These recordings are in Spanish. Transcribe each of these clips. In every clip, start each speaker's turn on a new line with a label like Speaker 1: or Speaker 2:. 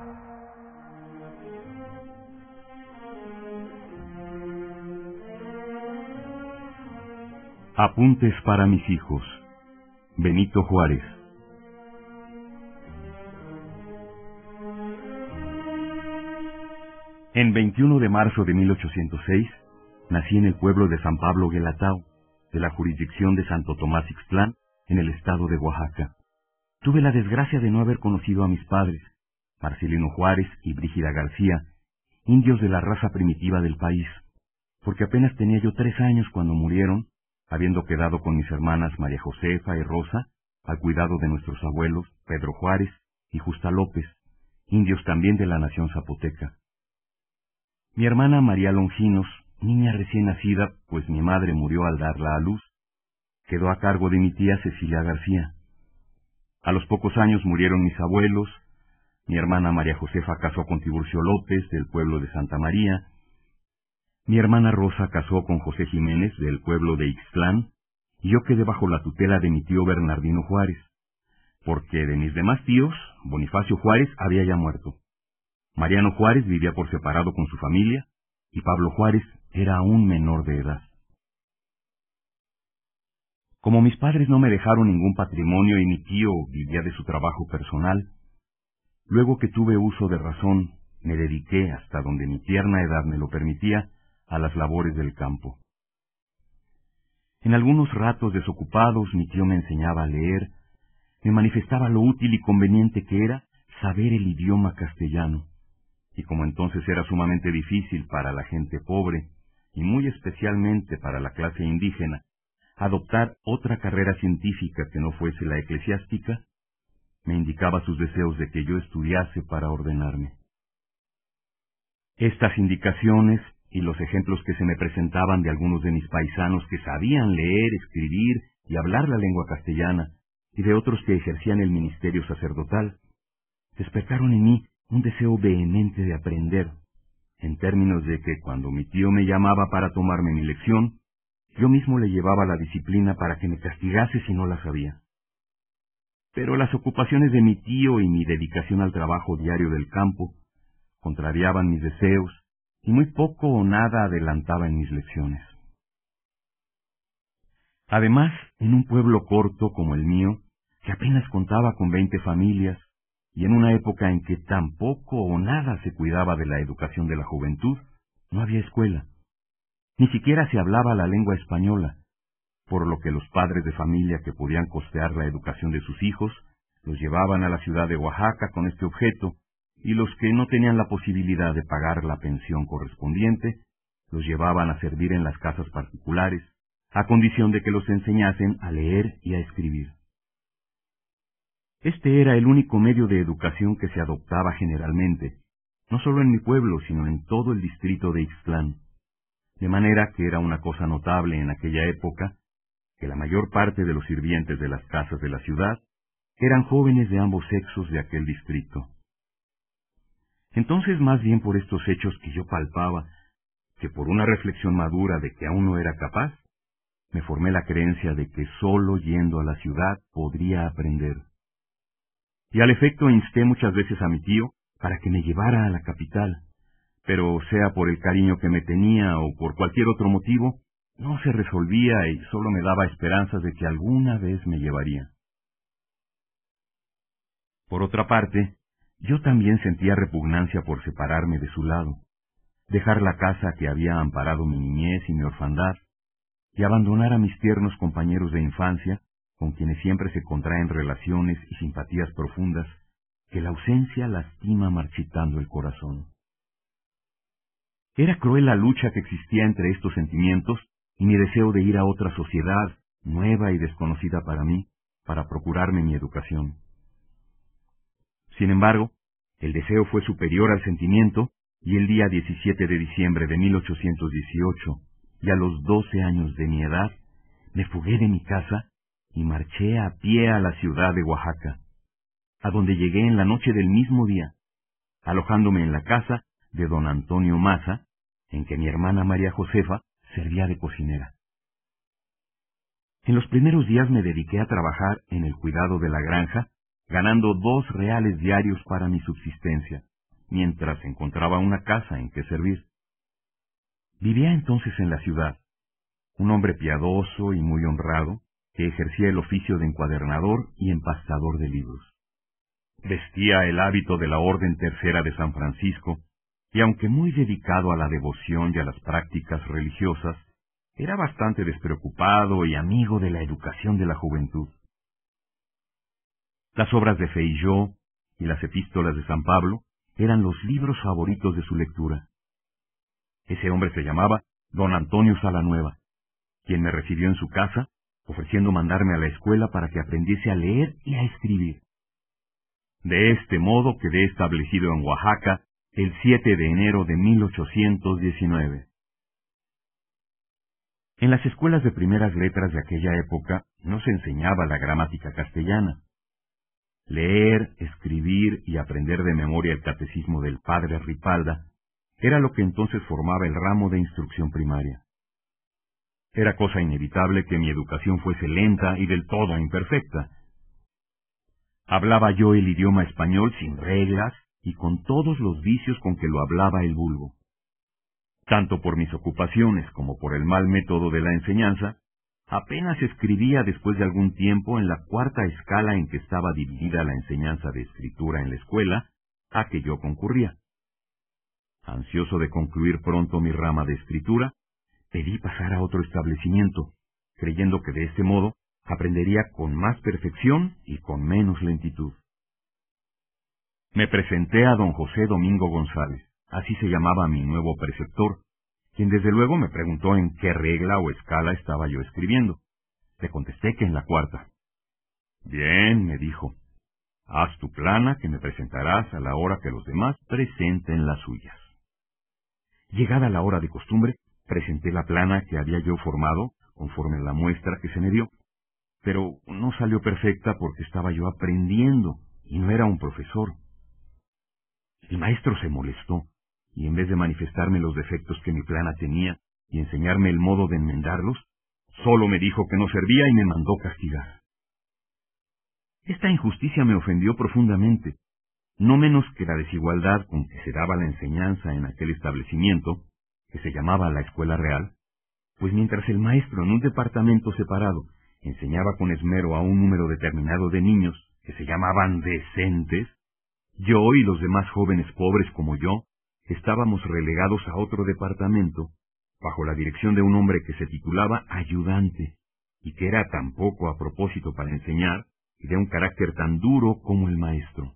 Speaker 1: Apuntes para mis hijos. Benito Juárez. En 21 de marzo de 1806, nací en el pueblo de San Pablo Guelatao, de la jurisdicción de Santo Tomás Ixtlán, en el estado de Oaxaca. Tuve la desgracia de no haber conocido a mis padres, Marcelino Juárez y Brígida García, indios de la raza primitiva del país, porque apenas tenía yo 3 años cuando murieron, habiendo quedado con mis hermanas María Josefa y Rosa, al cuidado de nuestros abuelos Pedro Juárez y Justa López, indios también de la nación zapoteca. Mi hermana María Longinos, niña recién nacida, pues mi madre murió al darla a luz, quedó a cargo de mi tía Cecilia García. A los pocos años murieron mis abuelos, mi hermana María Josefa casó con Tiburcio López, del pueblo de Santa María, mi hermana Rosa casó con José Jiménez, del pueblo de Ixtlán, y yo quedé bajo la tutela de mi tío Bernardino Juárez, porque de mis demás tíos, Bonifacio Juárez había ya muerto. Mariano Juárez vivía por separado con su familia, y Pablo Juárez era aún menor de edad. Como mis padres no me dejaron ningún patrimonio y mi tío vivía de su trabajo personal, luego que tuve uso de razón, me dediqué, hasta donde mi tierna edad me lo permitía, a las labores del campo. En algunos ratos desocupados mi tío me enseñaba a leer, me manifestaba lo útil y conveniente que era saber el idioma castellano, y como entonces era sumamente difícil para la gente pobre, y muy especialmente para la clase indígena, adoptar otra carrera científica que no fuese la eclesiástica, me indicaba sus deseos de que yo estudiase para ordenarme. Estas indicaciones y los ejemplos que se me presentaban de algunos de mis paisanos que sabían leer, escribir y hablar la lengua castellana, y de otros que ejercían el ministerio sacerdotal, despertaron en mí un deseo vehemente de aprender, en términos de que cuando mi tío me llamaba para tomarme mi lección, yo mismo le llevaba la disciplina para que me castigase si no la sabía. Pero las ocupaciones de mi tío y mi dedicación al trabajo diario del campo contrariaban mis deseos, y muy poco o nada adelantaba en mis lecciones. Además, en un pueblo corto como el mío, que apenas contaba con 20 familias, y en una época en que tan poco o nada se cuidaba de la educación de la juventud, no había escuela. Ni siquiera se hablaba la lengua española, por lo que los padres de familia que podían costear la educación de sus hijos, los llevaban a la ciudad de Oaxaca con este objeto, y los que no tenían la posibilidad de pagar la pensión correspondiente, los llevaban a servir en las casas particulares, a condición de que los enseñasen a leer y a escribir. Este era el único medio de educación que se adoptaba generalmente, no solo en mi pueblo, sino en todo el distrito de Ixtlán, de manera que era una cosa notable en aquella época que la mayor parte de los sirvientes de las casas de la ciudad eran jóvenes de ambos sexos de aquel distrito. Entonces, más bien por estos hechos que yo palpaba, que por una reflexión madura de que aún no era capaz, me formé la creencia de que solo yendo a la ciudad podría aprender. Y al efecto insté muchas veces a mi tío para que me llevara a la capital, pero sea por el cariño que me tenía o por cualquier otro motivo, no se resolvía y solo me daba esperanzas de que alguna vez me llevaría. Por otra parte, yo también sentía repugnancia por separarme de su lado, dejar la casa que había amparado mi niñez y mi orfandad, y abandonar a mis tiernos compañeros de infancia, con quienes siempre se contraen relaciones y simpatías profundas, que la ausencia lastima marchitando el corazón. Era cruel la lucha que existía entre estos sentimientos y mi deseo de ir a otra sociedad, nueva y desconocida para mí, para procurarme mi educación. Sin embargo, el deseo fue superior al sentimiento, y el día 17 de diciembre de 1818, y a los 12 años de mi edad, me fugué de mi casa y marché a pie a la ciudad de Oaxaca, a donde llegué en la noche del mismo día, alojándome en la casa de don Antonio Maza, en que mi hermana María Josefa servía de cocinera. En los primeros días me dediqué a trabajar en el cuidado de la granja, ganando 2 reales diarios para mi subsistencia. mientras encontraba una casa en que servir. Vivía entonces en la ciudad, un hombre piadoso y muy honrado, que ejercía el oficio de encuadernador y empastador de libros. Vestía el hábito de la Orden Tercera de San Francisco, y aunque muy dedicado a la devoción y a las prácticas religiosas, era bastante despreocupado y amigo de la educación de la juventud. Las obras de Feijó y las epístolas de San Pablo eran los libros favoritos de su lectura. Ese hombre se llamaba don Antonio Salanueva, quien me recibió en su casa, ofreciendo mandarme a la escuela para que aprendiese a leer y a escribir. De este modo quedé establecido en Oaxaca el 7 de enero de 1819. En las escuelas de primeras letras de aquella época no se enseñaba la gramática castellana. Leer, escribir y aprender de memoria el catecismo del padre Ripalda era lo que entonces formaba el ramo de instrucción primaria. Era cosa inevitable que mi educación fuese lenta y del todo imperfecta. Hablaba yo el idioma español sin reglas y con todos los vicios con que lo hablaba el vulgo. Tanto por mis ocupaciones como por el mal método de la enseñanza, apenas escribía después de algún tiempo en la cuarta escala en que estaba dividida la enseñanza de escritura en la escuela a que yo concurría. Ansioso de concluir pronto mi rama de escritura, pedí pasar a otro establecimiento, creyendo que de este modo aprendería con más perfección y con menos lentitud. Me presenté a don José Domingo González, así se llamaba mi nuevo preceptor, quien desde luego me preguntó en qué regla o escala estaba yo escribiendo. Le contesté que en la cuarta. Bien, me dijo, haz tu plana que me presentarás a la hora que los demás presenten las suyas. Llegada la hora de costumbre, presenté la plana que había yo formado conforme a la muestra que se me dio, pero no salió perfecta porque estaba yo aprendiendo y no era un profesor. El maestro se molestó y en vez de manifestarme los defectos que mi plana tenía y enseñarme el modo de enmendarlos, solo me dijo que no servía y me mandó castigar. Esta injusticia me ofendió profundamente, no menos que la desigualdad con que se daba la enseñanza en aquel establecimiento, que se llamaba la Escuela Real, pues mientras el maestro en un departamento separado enseñaba con esmero a un número determinado de niños que se llamaban decentes, yo y los demás jóvenes pobres como yo estábamos relegados a otro departamento bajo la dirección de un hombre que se titulaba ayudante y que era tan poco a propósito para enseñar y de un carácter tan duro como el maestro.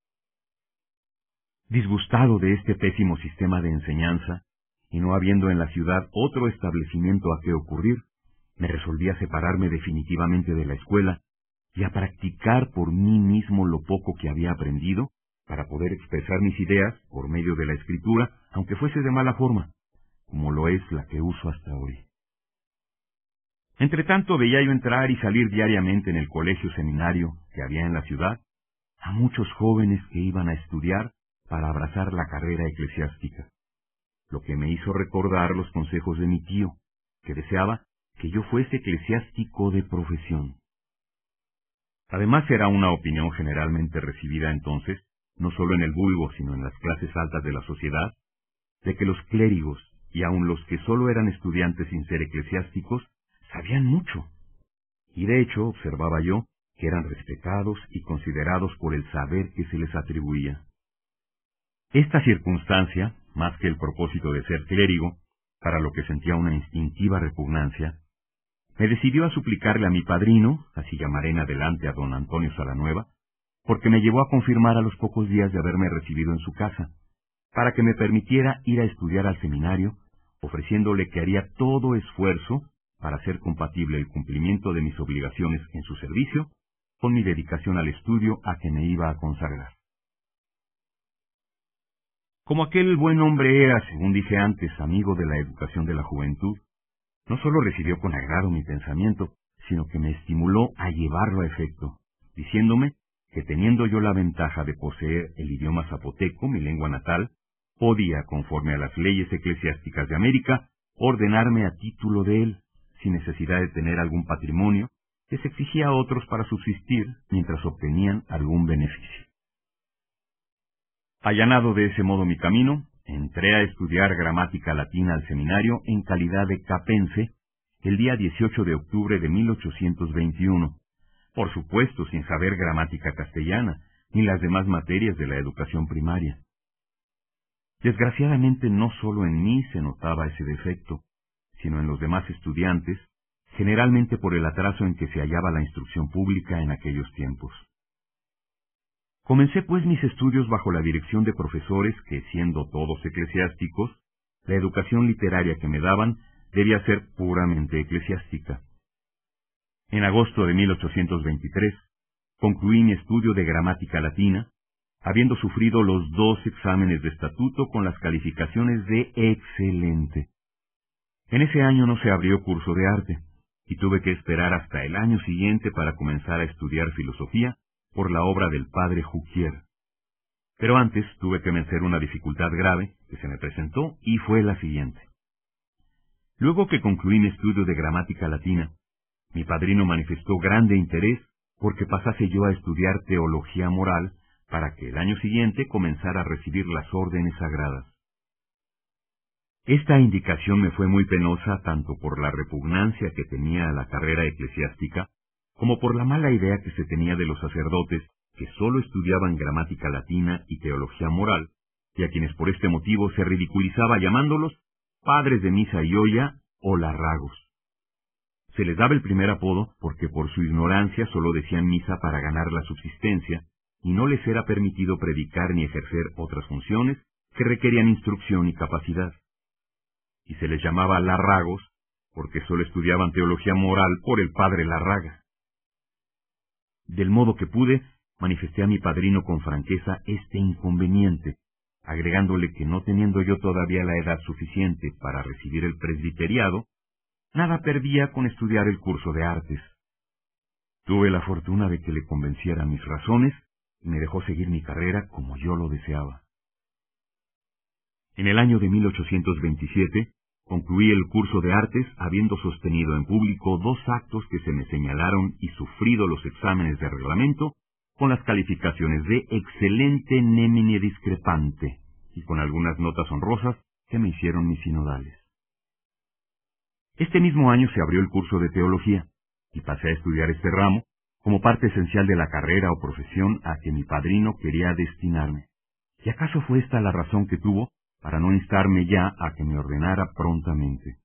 Speaker 1: Disgustado de este pésimo sistema de enseñanza, y no habiendo en la ciudad otro establecimiento a que ocurrir, me resolví a separarme definitivamente de la escuela y a practicar por mí mismo lo poco que había aprendido para poder expresar mis ideas por medio de la escritura, aunque fuese de mala forma, como lo es la que uso hasta hoy. Entretanto veía yo entrar y salir diariamente en el colegio seminario que había en la ciudad a muchos jóvenes que iban a estudiar para abrazar la carrera eclesiástica, lo que me hizo recordar los consejos de mi tío, que deseaba que yo fuese eclesiástico de profesión. Además era una opinión generalmente recibida entonces, no solo en el vulgo, sino en las clases altas de la sociedad, de que los clérigos, y aun los que solo eran estudiantes sin ser eclesiásticos, sabían mucho. Y de hecho observaba yo que eran respetados y considerados por el saber que se les atribuía. Esta circunstancia, más que el propósito de ser clérigo, para lo que sentía una instintiva repugnancia, me decidió a suplicarle a mi padrino, así llamaré en adelante a don Antonio Salanueva, porque me llevó a confirmar a los pocos días de haberme recibido en su casa, para que me permitiera ir a estudiar al seminario, ofreciéndole que haría todo esfuerzo para hacer compatible el cumplimiento de mis obligaciones en su servicio con mi dedicación al estudio a que me iba a consagrar. Como aquel buen hombre era, según dije antes, amigo de la educación de la juventud, no solo recibió con agrado mi pensamiento, sino que me estimuló a llevarlo a efecto, diciéndome que teniendo yo la ventaja de poseer el idioma zapoteco, mi lengua natal, podía, conforme a las leyes eclesiásticas de América, ordenarme a título de él, sin necesidad de tener algún patrimonio que se exigía a otros para subsistir mientras obtenían algún beneficio. Allanado de ese modo mi camino, entré a estudiar gramática latina al seminario en calidad de capense el día 18 de octubre de 1821, por supuesto sin saber gramática castellana, ni las demás materias de la educación primaria. Desgraciadamente no solo en mí se notaba ese defecto, sino en los demás estudiantes, generalmente por el atraso en que se hallaba la instrucción pública en aquellos tiempos. Comencé pues mis estudios bajo la dirección de profesores que, siendo todos eclesiásticos, la educación literaria que me daban debía ser puramente eclesiástica. En agosto de 1823, concluí mi estudio de gramática latina, habiendo sufrido los 2 exámenes de estatuto con las calificaciones de excelente. En ese año no se abrió curso de arte, y tuve que esperar hasta el año siguiente para comenzar a estudiar filosofía por la obra del padre Juquier. Pero antes tuve que vencer una dificultad grave que se me presentó y fue la siguiente. Luego que concluí mi estudio de gramática latina, mi padrino manifestó grande interés porque pasase yo a estudiar teología moral para que el año siguiente comenzara a recibir las órdenes sagradas. Esta indicación me fue muy penosa tanto por la repugnancia que tenía a la carrera eclesiástica, como por la mala idea que se tenía de los sacerdotes que sólo estudiaban gramática latina y teología moral, y a quienes por este motivo se ridiculizaba llamándolos padres de misa y olla o larragos. Se les daba el primer apodo porque por su ignorancia sólo decían misa para ganar la subsistencia, y no les era permitido predicar ni ejercer otras funciones que requerían instrucción y capacidad. Y se les llamaba larragos porque sólo estudiaban teología moral por el padre Larraga. Del modo que pude, manifesté a mi padrino con franqueza este inconveniente, agregándole que no teniendo yo todavía la edad suficiente para recibir el presbiteriado, nada perdía con estudiar el curso de artes. Tuve la fortuna de que le convenciera mis razones y me dejó seguir mi carrera como yo lo deseaba. En el año de 1827, concluí el curso de artes habiendo sostenido en público 2 actos que se me señalaron y sufrido los exámenes de reglamento con las calificaciones de excelente nemine discrepante y con algunas notas honrosas que me hicieron mis sinodales. Este mismo año se abrió el curso de teología y pasé a estudiar este ramo como parte esencial de la carrera o profesión a que mi padrino quería destinarme. ¿Y acaso fue esta la razón que tuvo para no instarme ya a que me ordenara prontamente?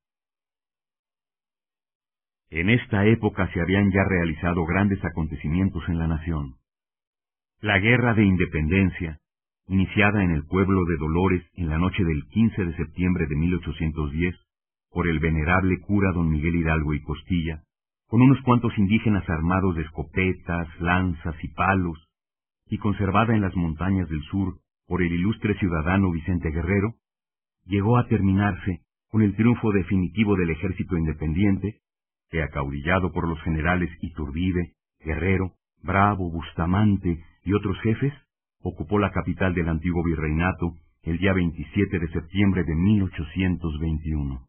Speaker 1: En esta época se habían ya realizado grandes acontecimientos en la nación. La Guerra de Independencia, iniciada en el pueblo de Dolores en la noche del 15 de septiembre de 1810, por el venerable cura don Miguel Hidalgo y Costilla, con unos cuantos indígenas armados de escopetas, lanzas y palos, y conservada en las montañas del sur por el ilustre ciudadano Vicente Guerrero, llegó a terminarse con el triunfo definitivo del ejército independiente, que acaudillado por los generales Iturbide, Guerrero, Bravo, Bustamante y otros jefes, ocupó la capital del antiguo virreinato el día 27 de septiembre de 1821.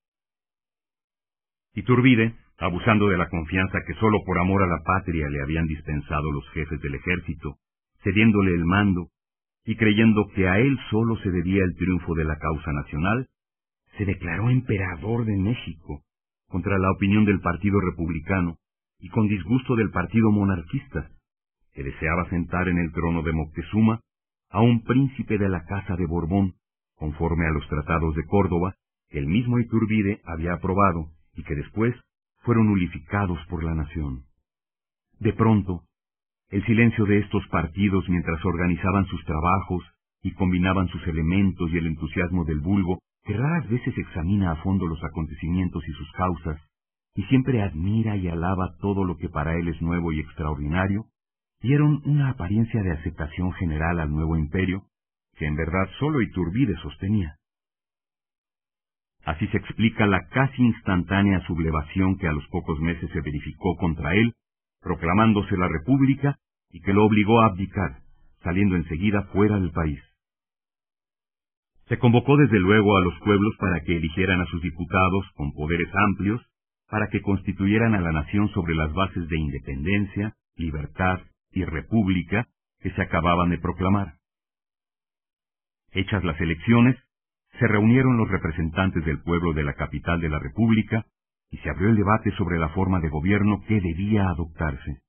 Speaker 1: Iturbide, abusando de la confianza que sólo por amor a la patria le habían dispensado los jefes del ejército, cediéndole el mando, y creyendo que a él solo se debía el triunfo de la causa nacional, se declaró emperador de México, contra la opinión del Partido Republicano y con disgusto del Partido Monarquista, que deseaba sentar en el trono de Moctezuma a un príncipe de la Casa de Borbón, conforme a los tratados de Córdoba, que el mismo Iturbide había aprobado y que después fueron nulificados por la nación. De pronto, el silencio de estos partidos mientras organizaban sus trabajos y combinaban sus elementos y el entusiasmo del vulgo, que raras veces examina a fondo los acontecimientos y sus causas, y siempre admira y alaba todo lo que para él es nuevo y extraordinario, dieron una apariencia de aceptación general al nuevo imperio, que en verdad sólo Iturbide sostenía. Así se explica la casi instantánea sublevación que a los pocos meses se verificó contra él, proclamándose la República y que lo obligó a abdicar, saliendo enseguida fuera del país. Se convocó desde luego a los pueblos para que eligieran a sus diputados con poderes amplios, para que constituyeran a la nación sobre las bases de independencia, libertad y república que se acababan de proclamar. Hechas las elecciones, se reunieron los representantes del pueblo de la capital de la República y se abrió el debate sobre la forma de gobierno que debía adoptarse.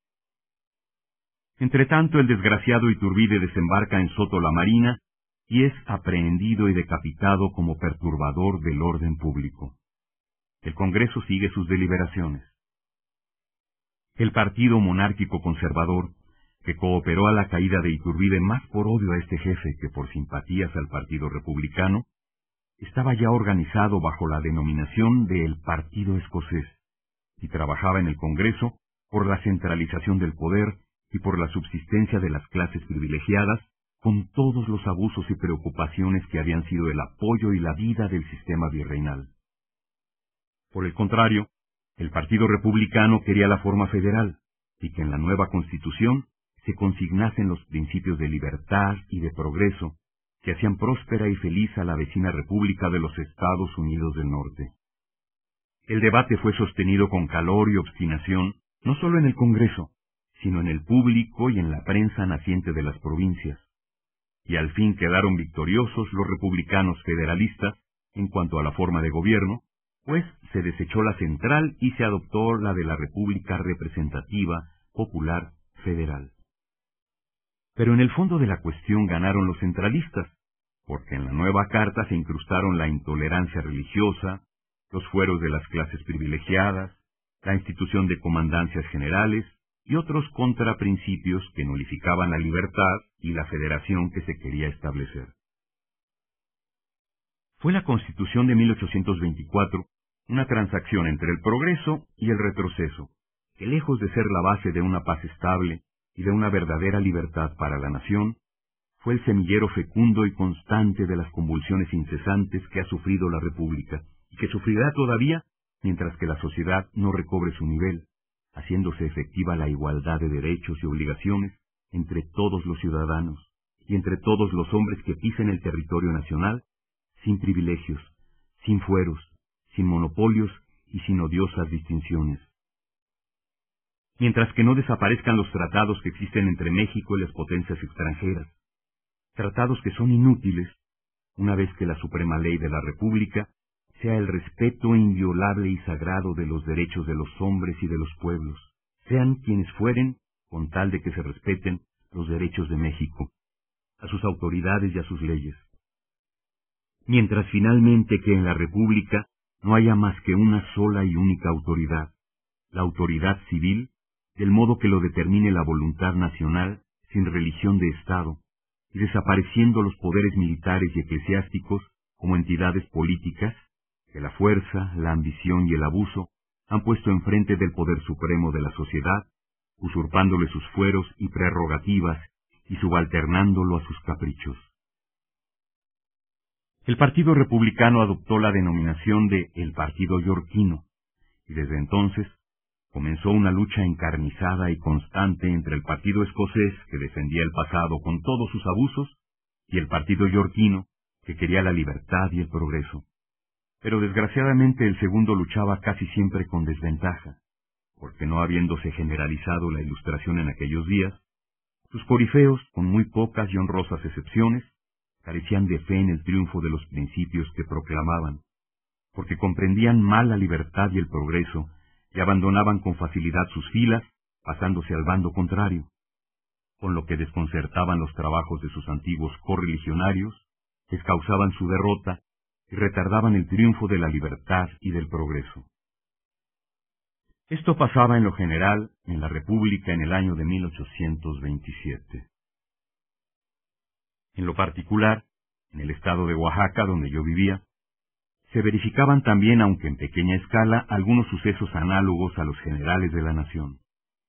Speaker 1: Entretanto, el desgraciado Iturbide desembarca en Soto la Marina y es aprehendido y decapitado como perturbador del orden público. El Congreso sigue sus deliberaciones. El partido monárquico conservador, que cooperó a la caída de Iturbide más por odio a este jefe que por simpatías al Partido Republicano, estaba ya organizado bajo la denominación de el Partido Escocés y trabajaba en el Congreso por la centralización del poder y por la subsistencia de las clases privilegiadas, con todos los abusos y preocupaciones que habían sido el apoyo y la vida del sistema virreinal. Por el contrario, el Partido Republicano quería la forma federal, y que en la nueva Constitución se consignasen los principios de libertad y de progreso que hacían próspera y feliz a la vecina República de los Estados Unidos del Norte. El debate fue sostenido con calor y obstinación, no solo en el Congreso, sino en el público y en la prensa naciente de las provincias. Y al fin quedaron victoriosos los republicanos federalistas en cuanto a la forma de gobierno, pues se desechó la central y se adoptó la de la República representativa, popular, federal. Pero en el fondo de la cuestión ganaron los centralistas, porque en la nueva carta se incrustaron la intolerancia religiosa, los fueros de las clases privilegiadas, la institución de comandancias generales y otros contraprincipios que nulificaban la libertad y la federación que se quería establecer. Fue la Constitución de 1824 una transacción entre el progreso y el retroceso, que lejos de ser la base de una paz estable y de una verdadera libertad para la nación, fue el semillero fecundo y constante de las convulsiones incesantes que ha sufrido la República y que sufrirá todavía mientras que la sociedad no recobre su nivel, haciéndose efectiva la igualdad de derechos y obligaciones entre todos los ciudadanos y entre todos los hombres que pisen el territorio nacional, sin privilegios, sin fueros, sin monopolios y sin odiosas distinciones. Mientras que no desaparezcan los tratados que existen entre México y las potencias extranjeras, tratados que son inútiles, una vez que la suprema ley de la República sea el respeto inviolable y sagrado de los derechos de los hombres y de los pueblos, sean quienes fueren, con tal de que se respeten los derechos de México, a sus autoridades y a sus leyes. Mientras finalmente que en la República no haya más que una sola y única autoridad, la autoridad civil, del modo que lo determine la voluntad nacional, sin religión de Estado, y desapareciendo los poderes militares y eclesiásticos como entidades políticas, que la fuerza, la ambición y el abuso han puesto enfrente del poder supremo de la sociedad, usurpándole sus fueros y prerrogativas y subalternándolo a sus caprichos. El Partido Republicano adoptó la denominación de el Partido Yorquino, y desde entonces comenzó una lucha encarnizada y constante entre el Partido Escocés, que defendía el pasado con todos sus abusos, y el Partido Yorquino, que quería la libertad y el progreso. Pero desgraciadamente el segundo luchaba casi siempre con desventaja, porque no habiéndose generalizado la Ilustración en aquellos días, sus corifeos, con muy pocas y honrosas excepciones, carecían de fe en el triunfo de los principios que proclamaban, porque comprendían mal la libertad y el progreso, y abandonaban con facilidad sus filas, pasándose al bando contrario, con lo que desconcertaban los trabajos de sus antiguos correligionarios, les causaban su derrota y retardaban el triunfo de la libertad y del progreso. Esto pasaba en lo general en la República en el año de 1827. En lo particular, en el estado de Oaxaca, donde yo vivía, se verificaban también, aunque en pequeña escala, algunos sucesos análogos a los generales de la nación.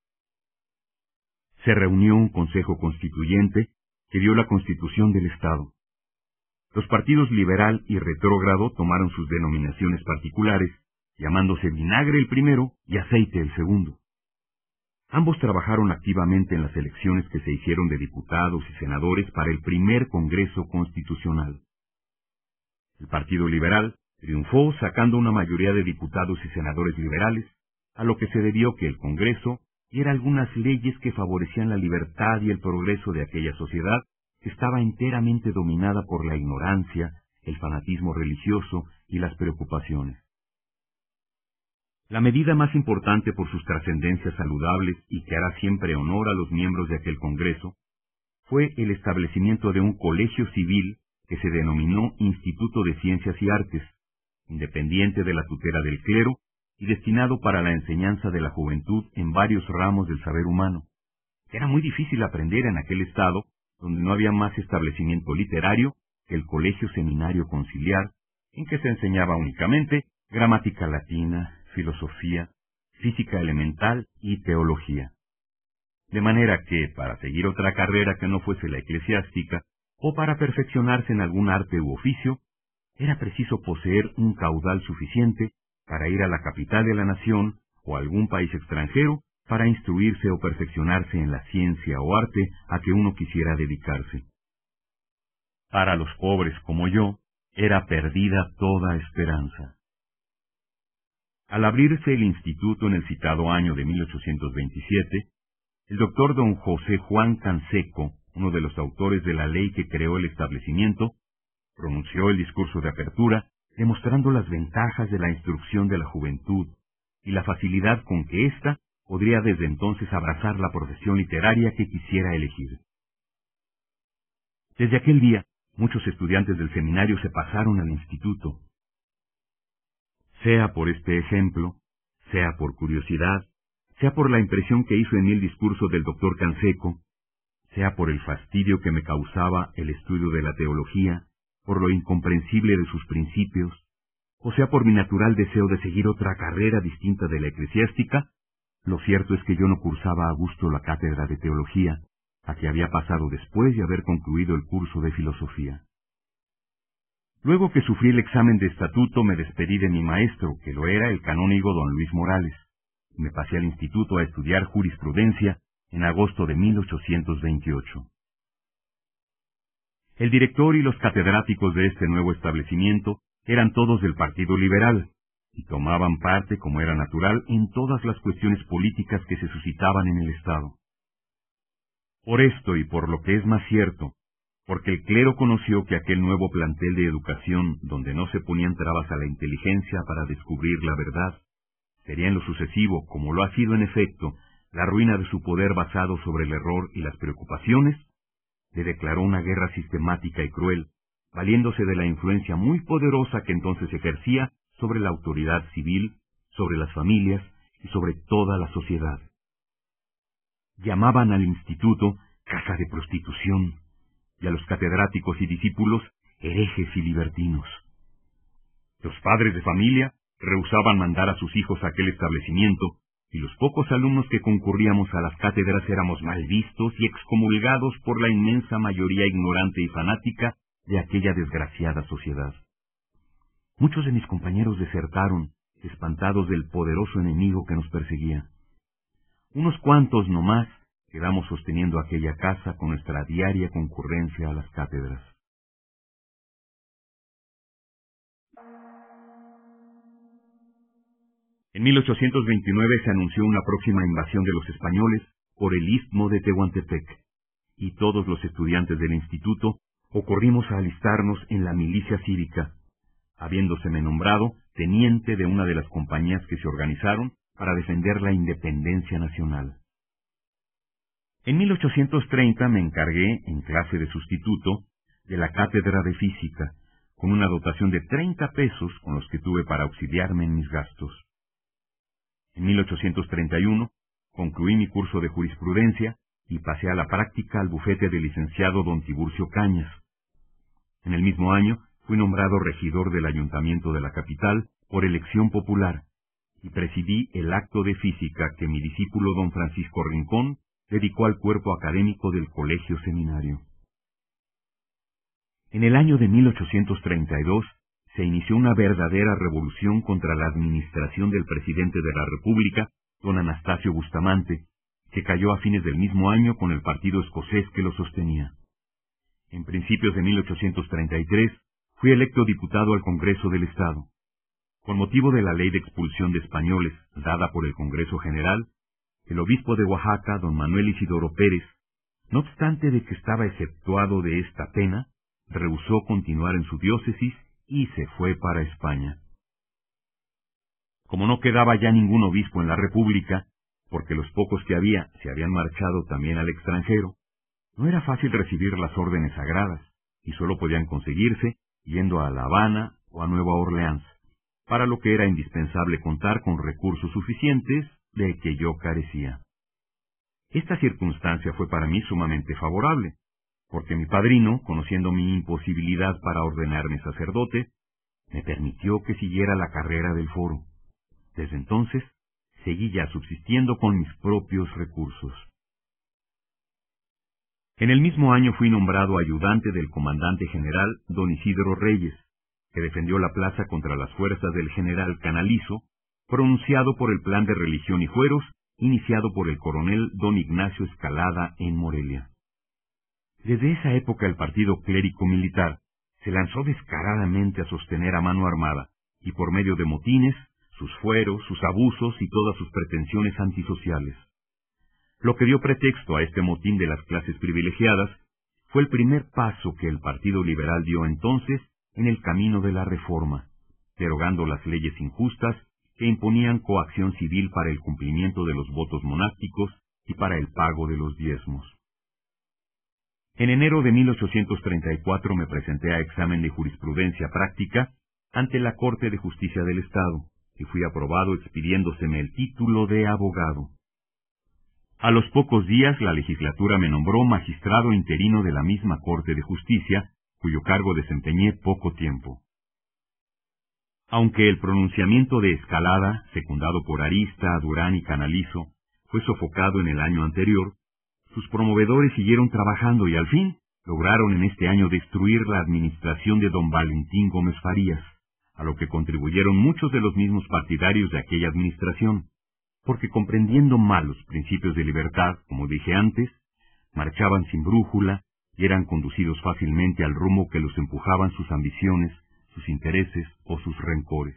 Speaker 1: Se reunió un Consejo Constituyente que dio la Constitución del Estado. Los partidos liberal y retrógrado tomaron sus denominaciones particulares, llamándose Vinagre el primero y Aceite el segundo. Ambos trabajaron activamente en las elecciones que se hicieron de diputados y senadores para el primer Congreso Constitucional. El Partido Liberal triunfó sacando una mayoría de diputados y senadores liberales, a lo que se debió que el Congreso diera algunas leyes que favorecían la libertad y el progreso de aquella sociedad estaba enteramente dominada por la ignorancia, el fanatismo religioso y las preocupaciones. La medida más importante por sus trascendencias saludables y que hará siempre honor a los miembros de aquel Congreso fue el establecimiento de un colegio civil que se denominó Instituto de Ciencias y Artes, independiente de la tutela del clero y destinado para la enseñanza de la juventud en varios ramos del saber humano, que era muy difícil aprender en aquel estado donde no había más establecimiento literario que el Colegio Seminario Conciliar, en que se enseñaba únicamente gramática latina, filosofía, física elemental y teología. De manera que, para seguir otra carrera que no fuese la eclesiástica, o para perfeccionarse en algún arte u oficio, era preciso poseer un caudal suficiente para ir a la capital de la nación o a algún país extranjero para instruirse o perfeccionarse en la ciencia o arte a que uno quisiera dedicarse. Para los pobres como yo, era perdida toda esperanza. Al abrirse el instituto en el citado año de 1827, el doctor don José Juan Canseco, uno de los autores de la ley que creó el establecimiento, pronunció el discurso de apertura, demostrando las ventajas de la instrucción de la juventud y la facilidad con que ésta podría desde entonces abrazar la profesión literaria que quisiera elegir. Desde aquel día, muchos estudiantes del seminario se pasaron al instituto. Sea por este ejemplo, sea por curiosidad, sea por la impresión que hizo en mí el discurso del doctor Canseco, sea por el fastidio que me causaba el estudio de la teología, por lo incomprensible de sus principios, o sea por mi natural deseo de seguir otra carrera distinta de la eclesiástica, lo cierto es que yo no cursaba a gusto la cátedra de teología, a que había pasado después de haber concluido el curso de filosofía. Luego que sufrí el examen de estatuto, me despedí de mi maestro, que lo era el canónigo don Luis Morales, y me pasé al instituto a estudiar jurisprudencia en agosto de 1828. El director y los catedráticos de este nuevo establecimiento eran todos del Partido Liberal, y tomaban parte, como era natural, en todas las cuestiones políticas que se suscitaban en el Estado. Por esto y por lo que es más cierto, porque el clero conoció que aquel nuevo plantel de educación, donde no se ponían trabas a la inteligencia para descubrir la verdad, sería en lo sucesivo, como lo ha sido en efecto, la ruina de su poder basado sobre el error y las preocupaciones, le declaró una guerra sistemática y cruel, valiéndose de la influencia muy poderosa que entonces ejercía sobre la autoridad civil, sobre las familias y sobre toda la sociedad. Llamaban al instituto casa de prostitución y a los catedráticos y discípulos herejes y libertinos. Los padres de familia rehusaban mandar a sus hijos a aquel establecimiento, y los pocos alumnos que concurríamos a las cátedras éramos mal vistos y excomulgados por la inmensa mayoría ignorante y fanática de aquella desgraciada sociedad. Muchos de mis compañeros desertaron, espantados del poderoso enemigo que nos perseguía. Unos cuantos no más quedamos sosteniendo aquella casa con nuestra diaria concurrencia a las cátedras. En 1829 se anunció una próxima invasión de los españoles por el istmo de Tehuantepec, y todos los estudiantes del instituto ocurrimos a alistarnos en la milicia cívica, habiéndoseme nombrado teniente de una de las compañías que se organizaron para defender la independencia nacional. En 1830 me encargué, en clase de sustituto, de la cátedra de física, con una dotación de 30 pesos con los que tuve para auxiliarme en mis gastos. En 1831 concluí mi curso de jurisprudencia y pasé a la práctica al bufete del licenciado don Tiburcio Cañas. En el mismo año fui nombrado regidor del ayuntamiento de la capital por elección popular y presidí el acto de física que mi discípulo don Francisco Rincón dedicó al cuerpo académico del Colegio Seminario. En el año de 1832 se inició una verdadera revolución contra la administración del presidente de la República, don Anastasio Bustamante, que cayó a fines del mismo año con el partido escocés que lo sostenía. En principios de 1833 fui electo diputado al Congreso del Estado. Con motivo de la ley de expulsión de españoles dada por el Congreso General, el obispo de Oaxaca, don Manuel Isidoro Pérez, No obstante de que estaba exceptuado de esta pena, rehusó continuar en su diócesis y se fue para España. Como no quedaba ya ningún obispo en la República, porque los pocos que había se habían marchado también al extranjero, no era fácil recibir las órdenes sagradas, y sólo podían conseguirse yendo a La Habana o a Nueva Orleans, para lo que era indispensable contar con recursos suficientes de que yo carecía. Esta circunstancia fue para mí sumamente favorable, porque mi padrino, conociendo mi imposibilidad para ordenarme sacerdote, me permitió que siguiera la carrera del foro. Desde entonces, seguí ya subsistiendo con mis propios recursos. En el mismo año fui nombrado ayudante del comandante general don Isidro Reyes, que defendió la plaza contra las fuerzas del general Canalizo, pronunciado por el Plan de Religión y Fueros, iniciado por el coronel don Ignacio Escalada en Morelia. Desde esa época el partido clérico-militar se lanzó descaradamente a sostener a mano armada, y por medio de motines, sus fueros, sus abusos y todas sus pretensiones antisociales. Lo que dio pretexto a este motín de las clases privilegiadas fue el primer paso que el Partido Liberal dio entonces en el camino de la reforma, derogando las leyes injustas que imponían coacción civil para el cumplimiento de los votos monásticos y para el pago de los diezmos. En enero de 1834 me presenté a examen de jurisprudencia práctica ante la Corte de Justicia del Estado, y fui aprobado expidiéndoseme el título de abogado. A los pocos días la legislatura me nombró magistrado interino de la misma Corte de Justicia, cuyo cargo desempeñé poco tiempo. Aunque el pronunciamiento de Escalada, secundado por Arista, Durán y Canalizo, fue sofocado en el año anterior, sus promovedores siguieron trabajando y al fin lograron en este año destruir la administración de don Valentín Gómez Farías, a lo que contribuyeron muchos de los mismos partidarios de aquella administración, porque comprendiendo mal los principios de libertad, como dije antes, marchaban sin brújula y eran conducidos fácilmente al rumbo que los empujaban sus ambiciones, sus intereses o sus rencores.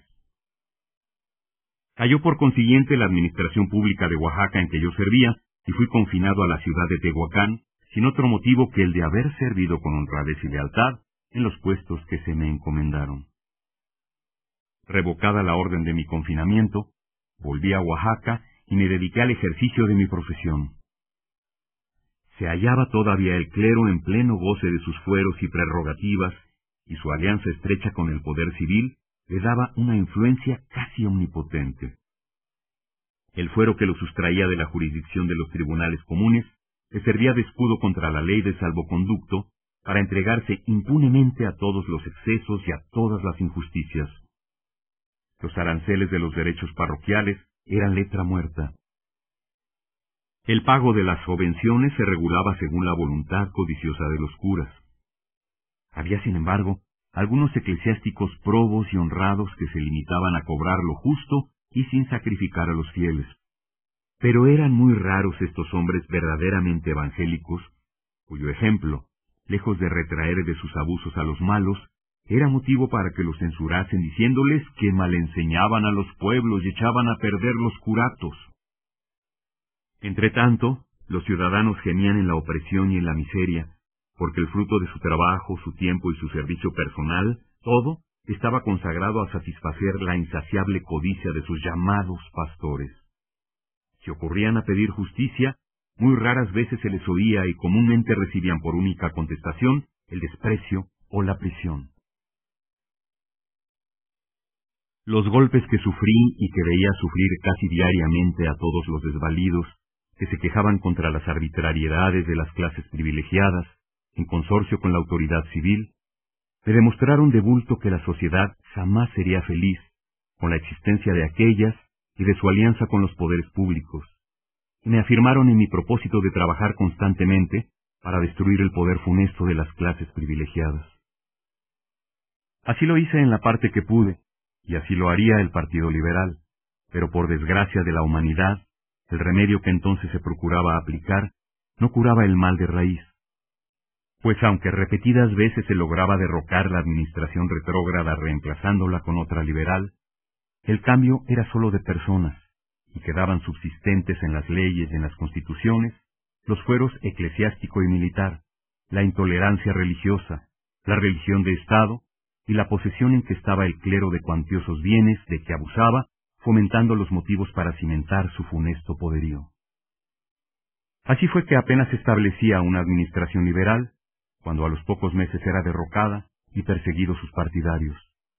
Speaker 1: Cayó por consiguiente la administración pública de Oaxaca en que yo servía, y fui confinado a la ciudad de Tehuacán, sin otro motivo que el de haber servido con honradez y lealtad en los puestos que se me encomendaron. Revocada la orden de mi confinamiento, volví a Oaxaca y me dediqué al ejercicio de mi profesión. Se hallaba todavía el clero en pleno goce de sus fueros y prerrogativas, y su alianza estrecha con el poder civil le daba una influencia casi omnipotente. El fuero que lo sustraía de la jurisdicción de los tribunales comunes le servía de escudo contra la ley de salvoconducto para entregarse impunemente a todos los excesos y a todas las injusticias. Los aranceles de los derechos parroquiales eran letra muerta. El pago de las subvenciones se regulaba según la voluntad codiciosa de los curas. Había, sin embargo, algunos eclesiásticos probos y honrados que se limitaban a cobrar lo justo y sin sacrificar a los fieles. Pero eran muy raros estos hombres verdaderamente evangélicos, cuyo ejemplo, lejos de retraer de sus abusos a los malos, era motivo para que los censurasen diciéndoles que malenseñaban a los pueblos y echaban a perder los curatos. Entretanto, los ciudadanos gemían en la opresión y en la miseria, porque el fruto de su trabajo, su tiempo y su servicio personal, todo, estaba consagrado a satisfacer la insaciable codicia de sus llamados pastores. Si ocurrían a pedir justicia, muy raras veces se les oía y comúnmente recibían por única contestación el desprecio o la prisión. Los golpes que sufrí y que veía sufrir casi diariamente a todos los desvalidos, que se quejaban contra las arbitrariedades de las clases privilegiadas, en consorcio con la autoridad civil, me demostraron de bulto que la sociedad jamás sería feliz con la existencia de aquellas y de su alianza con los poderes públicos, y me afirmaron en mi propósito de trabajar constantemente para destruir el poder funesto de las clases privilegiadas. Así lo hice en la parte que pude, y así lo haría el Partido Liberal, pero por desgracia de la humanidad, el remedio que entonces se procuraba aplicar no curaba el mal de raíz. Pues aunque repetidas veces se lograba derrocar la administración retrógrada reemplazándola con otra liberal, el cambio era solo de personas, y quedaban subsistentes en las leyes y en las constituciones los fueros eclesiástico y militar, la intolerancia religiosa, la religión de Estado y la posesión en que estaba el clero de cuantiosos bienes de que abusaba, fomentando los motivos para cimentar su funesto poderío. Así fue que apenas se establecía una administración liberal, cuando a los pocos meses era derrocada y perseguidos sus partidarios.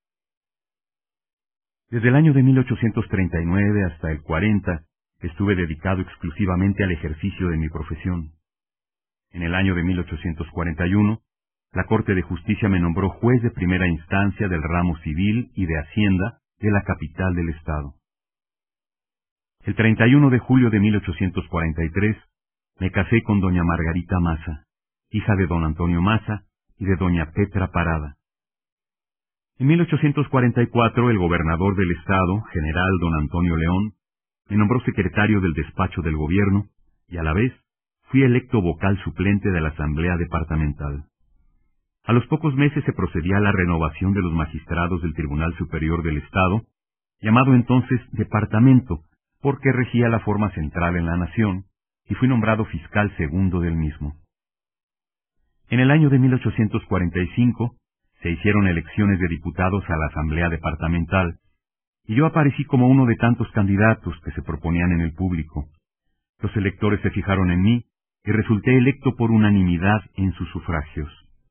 Speaker 1: Desde el año de 1839 hasta el 40, estuve dedicado exclusivamente al ejercicio de mi profesión. En el año de 1841, la Corte de Justicia me nombró juez de primera instancia del ramo civil y de Hacienda de la capital del Estado. El 31 de julio de 1843, me casé con doña Margarita Maza, hija de don Antonio Maza y de doña Petra Parada. En 1844, el gobernador del Estado, general don Antonio León, me nombró secretario del despacho del gobierno y a la vez fui electo vocal suplente de la Asamblea Departamental. A los pocos meses se procedía a la renovación de los magistrados del Tribunal Superior del Estado, llamado entonces Departamento, porque regía la forma central en la nación, y fui nombrado fiscal segundo del mismo. En el año de 1845 se hicieron elecciones de diputados a la Asamblea Departamental, y yo aparecí como uno de tantos candidatos que se proponían en el público. Los electores se fijaron en mí, y resulté electo por unanimidad en sus sufragios.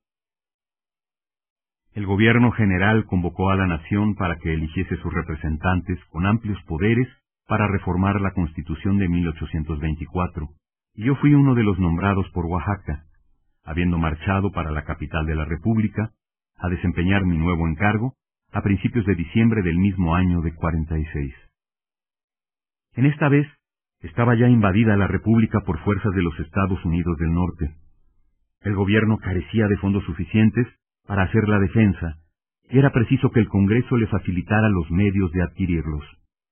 Speaker 1: El gobierno general convocó a la nación para que eligiese sus representantes con amplios poderes para reformar la Constitución de 1824, y yo fui uno de los nombrados por Oaxaca, habiendo marchado para la capital de la República a desempeñar mi nuevo encargo a principios de diciembre del mismo año de 46. En esta vez estaba ya invadida la República por fuerzas de los Estados Unidos del Norte. El gobierno carecía de fondos suficientes para hacer la defensa, y era preciso que el Congreso le facilitara los medios de adquirirlos.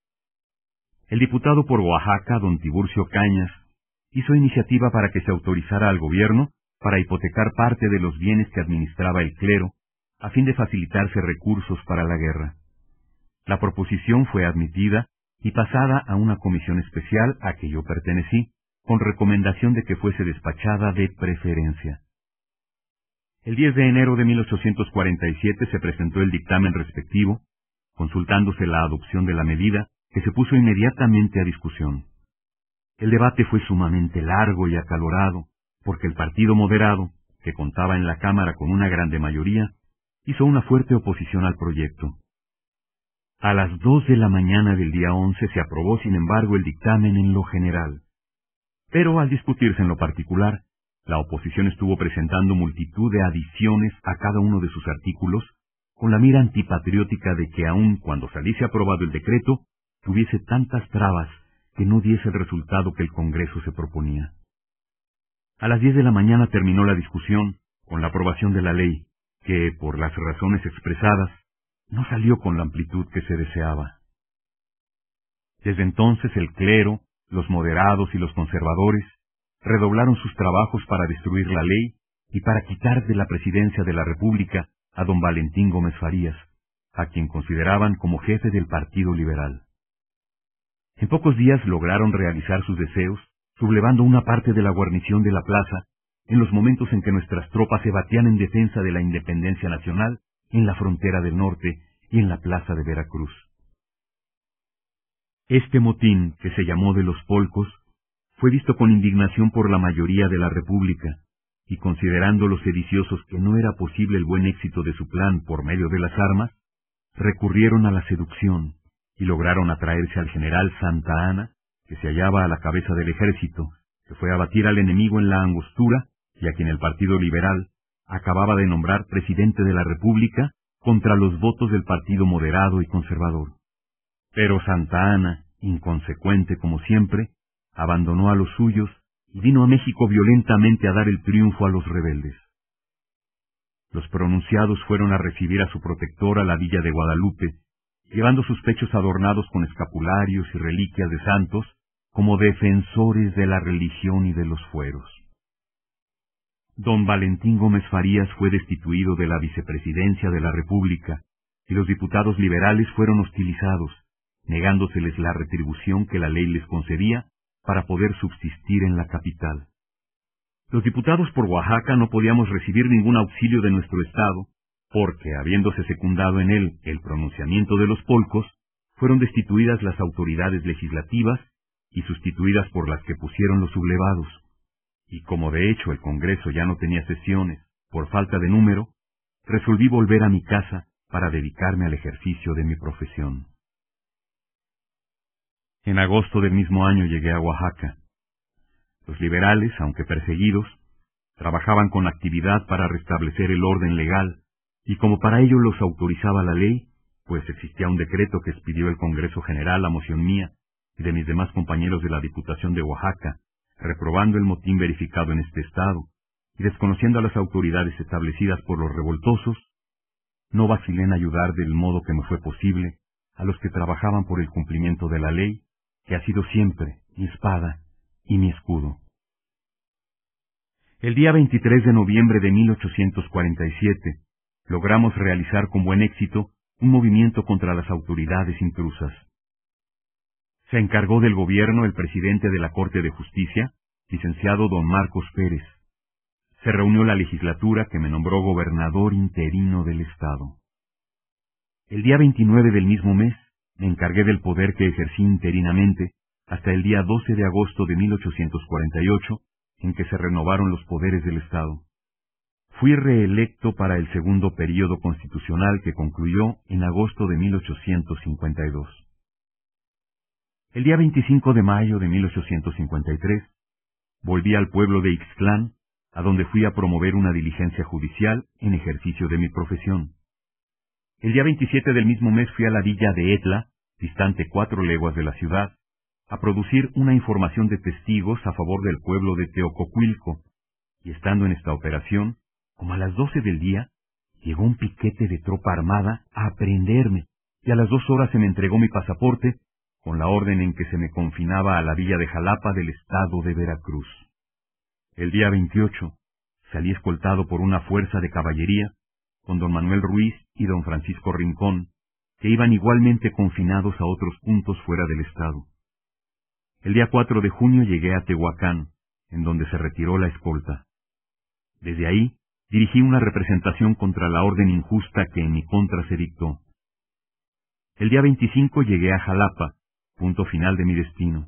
Speaker 1: El diputado por Oaxaca, don Tiburcio Cañas, hizo iniciativa para que se autorizara al gobierno para hipotecar parte de los bienes que administraba el clero, a fin de facilitarse recursos para la guerra. La proposición fue admitida y pasada a una comisión especial a que yo pertenecí, con recomendación de que fuese despachada de preferencia. El 10 de enero de 1847 se presentó el dictamen respectivo, consultándose la adopción de la medida, que se puso inmediatamente a discusión. El debate fue sumamente largo y acalorado, porque el Partido Moderado, que contaba en la Cámara con una grande mayoría, hizo una fuerte oposición al proyecto. A las 2 de la mañana del día 11 se aprobó, sin embargo, el dictamen en lo general. Pero al discutirse en lo particular, la oposición estuvo presentando multitud de adiciones a cada uno de sus artículos, con la mira antipatriótica de que aun cuando saliese aprobado el decreto, tuviese tantas trabas que no diese el resultado que el Congreso se proponía. A las 10 de la mañana terminó la discusión con la aprobación de la ley, que, por las razones expresadas, no salió con la amplitud que se deseaba. Desde entonces el clero, los moderados y los conservadores redoblaron sus trabajos para destruir la ley y para quitar de la presidencia de la República a don Valentín Gómez Farías, a quien consideraban como jefe del Partido Liberal. En pocos días lograron realizar sus deseos, sublevando una parte de la guarnición de la plaza, en los momentos en que nuestras tropas se batían en defensa de la independencia nacional en la frontera del norte y en la plaza de Veracruz. Este motín, que se llamó de los Polcos, fue visto con indignación por la mayoría de la República, y considerando los sediciosos que no era posible el buen éxito de su plan por medio de las armas, recurrieron a la seducción y lograron atraerse al general Santa Anna, que se hallaba a la cabeza del ejército, que fue a batir al enemigo en la Angostura y a quien el Partido Liberal acababa de nombrar presidente de la República contra los votos del Partido Moderado y Conservador. Pero Santa Anna, inconsecuente como siempre, abandonó a los suyos y vino a México violentamente a dar el triunfo a los rebeldes. Los pronunciados fueron a recibir a su protector a la villa de Guadalupe, llevando sus pechos adornados con escapularios y reliquias de santos, como defensores de la religión y de los fueros. Don Valentín Gómez Farías fue destituido de la vicepresidencia de la República, y los diputados liberales fueron hostilizados, negándoseles la retribución que la ley les concedía para poder subsistir en la capital. Los diputados por Oaxaca no podíamos recibir ningún auxilio de nuestro estado, porque, habiéndose secundado en él el pronunciamiento de los polcos, fueron destituidas las autoridades legislativas y sustituidas por las que pusieron los sublevados. Y como de hecho el Congreso ya no tenía sesiones, por falta de número, resolví volver a mi casa para dedicarme al ejercicio de mi profesión. En agosto del mismo año llegué a Oaxaca. Los liberales, aunque perseguidos, trabajaban con actividad para restablecer el orden legal, y como para ello los autorizaba la ley, pues existía un decreto que expidió el Congreso General a moción mía y de mis demás compañeros de la Diputación de Oaxaca, reprobando el motín verificado en este estado, y desconociendo a las autoridades establecidas por los revoltosos, no vacilé en ayudar del modo que me fue posible a los que trabajaban por el cumplimiento de la ley, que ha sido siempre mi espada y mi escudo. El día 23 de noviembre de 1847, logramos realizar con buen éxito un movimiento contra las autoridades intrusas. Se encargó del gobierno el presidente de la Corte de Justicia, licenciado don Marcos Pérez. Se reunió la legislatura que me nombró gobernador interino del estado. El día 29 del mismo mes, me encargué del poder que ejercí interinamente hasta el día 12 de agosto de 1848, en que se renovaron los poderes del estado. Fui reelecto para el segundo período constitucional que concluyó en agosto de 1852. El día 25 de mayo de 1853, volví al pueblo de Ixtlán, a donde fui a promover una diligencia judicial en ejercicio de mi profesión. El día 27 del mismo mes fui a la villa de Etla, distante 4 leguas de la ciudad, a producir una información de testigos a favor del pueblo de Teococuilco, y estando en esta operación, como a las 12 del día, llegó un piquete de tropa armada a aprehenderme, y a las 2 horas se me entregó mi pasaporte, con la orden en que se me confinaba a la villa de Jalapa del estado de Veracruz. El día 28, salí escoltado por una fuerza de caballería, con don Manuel Ruiz y don Francisco Rincón, que iban igualmente confinados a otros puntos fuera del estado. El día 4 de junio llegué a Tehuacán, en donde se retiró la escolta. Desde ahí, dirigí una representación contra la orden injusta que en mi contra se dictó. El día 25 llegué a Jalapa, punto final de mi destino.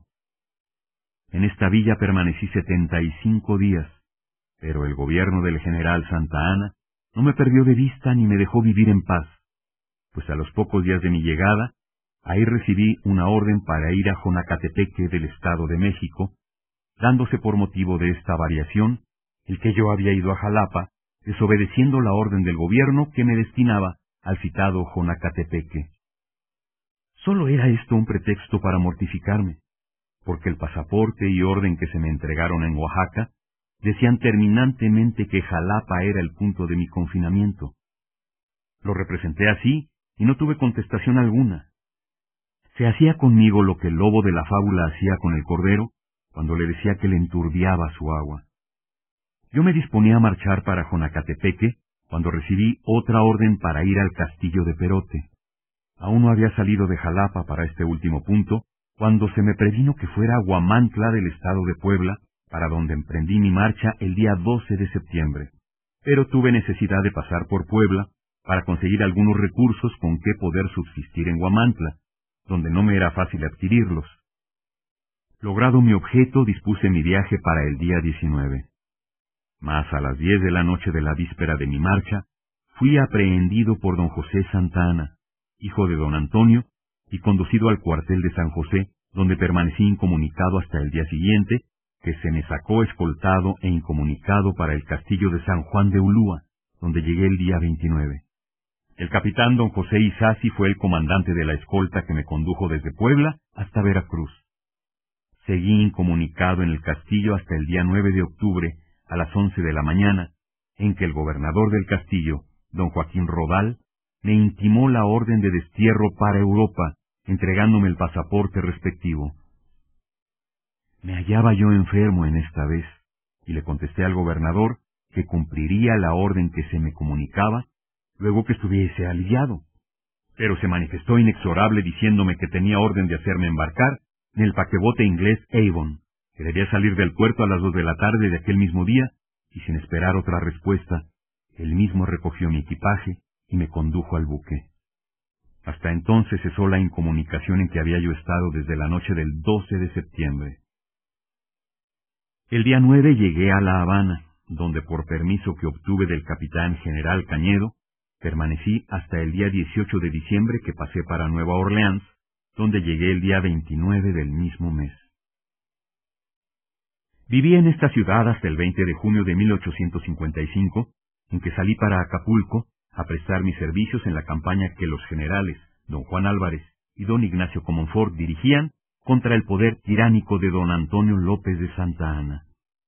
Speaker 1: En esta villa permanecí 75 días, pero el gobierno del general Santa Anna no me perdió de vista ni me dejó vivir en paz, pues a los pocos días de mi llegada, ahí recibí una orden para ir a Jonacatepeque del Estado de México, dándose por motivo de esta variación el que yo había ido a Jalapa, desobedeciendo la orden del gobierno que me destinaba al citado Jonacatepeque. Solo era esto un pretexto para mortificarme, porque el pasaporte y orden que se me entregaron en Oaxaca decían terminantemente que Jalapa era el punto de mi confinamiento. Lo representé así y no tuve contestación alguna. Se hacía conmigo lo que el lobo de la fábula hacía con el cordero cuando le decía que le enturbiaba su agua. Yo me disponía a marchar para Jonacatepeque cuando recibí otra orden para ir al castillo de Perote. Aún no había salido de Jalapa para este último punto, cuando se me previno que fuera a Huamantla del estado de Puebla, para donde emprendí mi marcha el día 12 de septiembre. Pero tuve necesidad de pasar por Puebla para conseguir algunos recursos con que poder subsistir en Huamantla, donde no me era fácil adquirirlos. Logrado mi objeto, dispuse mi viaje para el día 19. Mas a las 10 de la noche de la víspera de mi marcha, fui aprehendido por don José Santa Anna, hijo de don Antonio, y conducido al cuartel de San José, donde permanecí incomunicado hasta el día siguiente, que se me sacó escoltado e incomunicado para el castillo de San Juan de Ulúa, donde llegué el día 29. El capitán don José Isasi fue el comandante de la escolta que me condujo desde Puebla hasta Veracruz. Seguí incomunicado en el castillo hasta el día 9 de octubre, a las 11 de la mañana, en que el gobernador del castillo, don Joaquín Rodal, me intimó la orden de destierro para Europa, entregándome el pasaporte respectivo. Me hallaba yo enfermo en esta vez, y le contesté al gobernador que cumpliría la orden que se me comunicaba, luego que estuviese aliviado. Pero se manifestó inexorable diciéndome que tenía orden de hacerme embarcar en el paquebote inglés Avon, que debía salir del puerto a las 2 de la tarde de aquel mismo día, y sin esperar otra respuesta, él mismo recogió mi equipaje y me condujo al buque. Hasta entonces cesó la incomunicación en que había yo estado desde la noche del 12 de septiembre. El día 9 llegué a La Habana, donde por permiso que obtuve del capitán general Cañedo, permanecí hasta el día 18 de diciembre que pasé para Nueva Orleans, donde llegué el día 29 del mismo mes. Viví en esta ciudad hasta el 20 de junio de 1855, en que salí para Acapulco a prestar mis servicios en la campaña que los generales don Juan Álvarez y don Ignacio Comonfort dirigían contra el poder tiránico de don Antonio López de Santa Anna.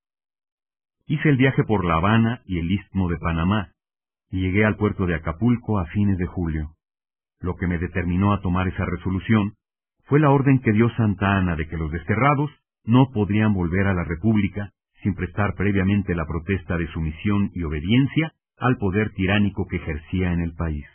Speaker 1: Hice el viaje por La Habana y el Istmo de Panamá, y llegué al puerto de Acapulco a fines de julio. Lo que me determinó a tomar esa resolución fue la orden que dio Santa Anna de que los desterrados no podrían volver a la República sin prestar previamente la protesta de sumisión y obediencia al poder tiránico que ejercía en el país.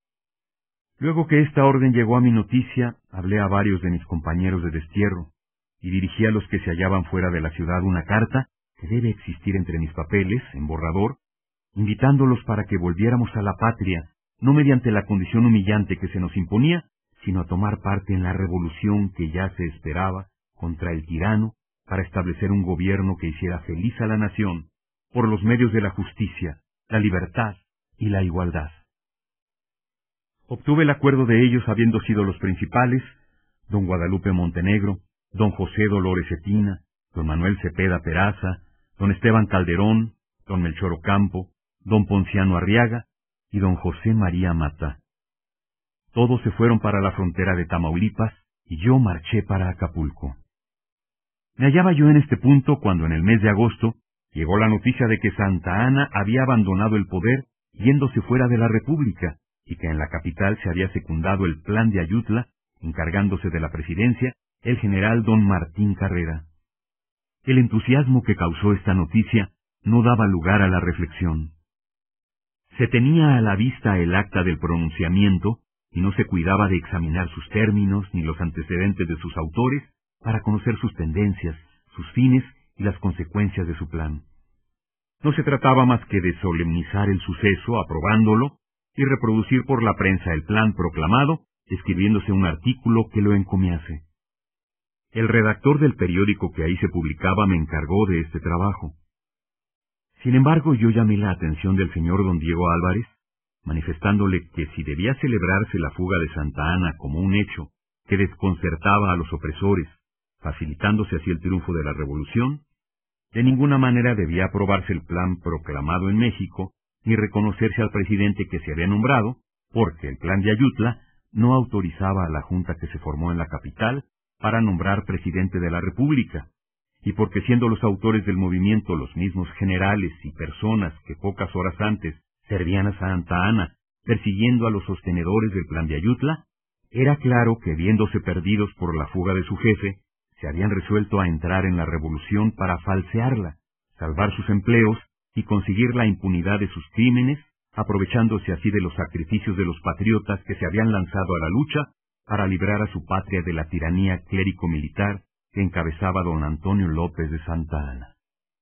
Speaker 1: Luego que esta orden llegó a mi noticia, hablé a varios de mis compañeros de destierro, y dirigí a los que se hallaban fuera de la ciudad una carta, que debe existir entre mis papeles, en borrador, invitándolos para que volviéramos a la patria, no mediante la condición humillante que se nos imponía, sino a tomar parte en la revolución que ya se esperaba contra el tirano para establecer un gobierno que hiciera feliz a la nación por los medios de la justicia, la libertad y la igualdad. Obtuve el acuerdo de ellos habiendo sido los principales, don Guadalupe Montenegro, don José Dolores Cetina, don Manuel Cepeda Peraza, don Esteban Calderón, don Melchor Ocampo, don Ponciano Arriaga y don José María Mata. Todos se fueron para la frontera de Tamaulipas y yo marché para Acapulco. Me hallaba yo en este punto cuando en el mes de agosto llegó la noticia de que Santa Anna había abandonado el poder yéndose fuera de la República y que en la capital se había secundado el plan de Ayutla, encargándose de la presidencia el general don Martín Carrera. El entusiasmo que causó esta noticia no daba lugar a la reflexión. Se tenía a la vista el acta del pronunciamiento y no se cuidaba de examinar sus términos ni los antecedentes de sus autores para conocer sus tendencias, sus fines y las consecuencias de su plan. No se trataba más que de solemnizar el suceso aprobándolo y reproducir por la prensa el plan proclamado, escribiéndose un artículo que lo encomiase. El redactor del periódico que ahí se publicaba me encargó de este trabajo. Sin embargo, yo llamé la atención del señor don Diego Álvarez, manifestándole que si debía celebrarse la fuga de Santa Anna como un hecho que desconcertaba a los opresores, facilitándose así el triunfo de la revolución, de ninguna manera debía aprobarse el plan proclamado en México, ni reconocerse al presidente que se había nombrado, porque el plan de Ayutla no autorizaba a la junta que se formó en la capital para nombrar presidente de la República, y porque siendo los autores del movimiento los mismos generales y personas que pocas horas antes servían a Santa Anna, persiguiendo a los sostenedores del plan de Ayutla, era claro que viéndose perdidos por la fuga de su jefe, se habían resuelto a entrar en la revolución para falsearla, salvar sus empleos y conseguir la impunidad de sus crímenes, aprovechándose así de los sacrificios de los patriotas que se habían lanzado a la lucha para librar a su patria de la tiranía clérico-militar que encabezaba don Antonio López de Santa Anna.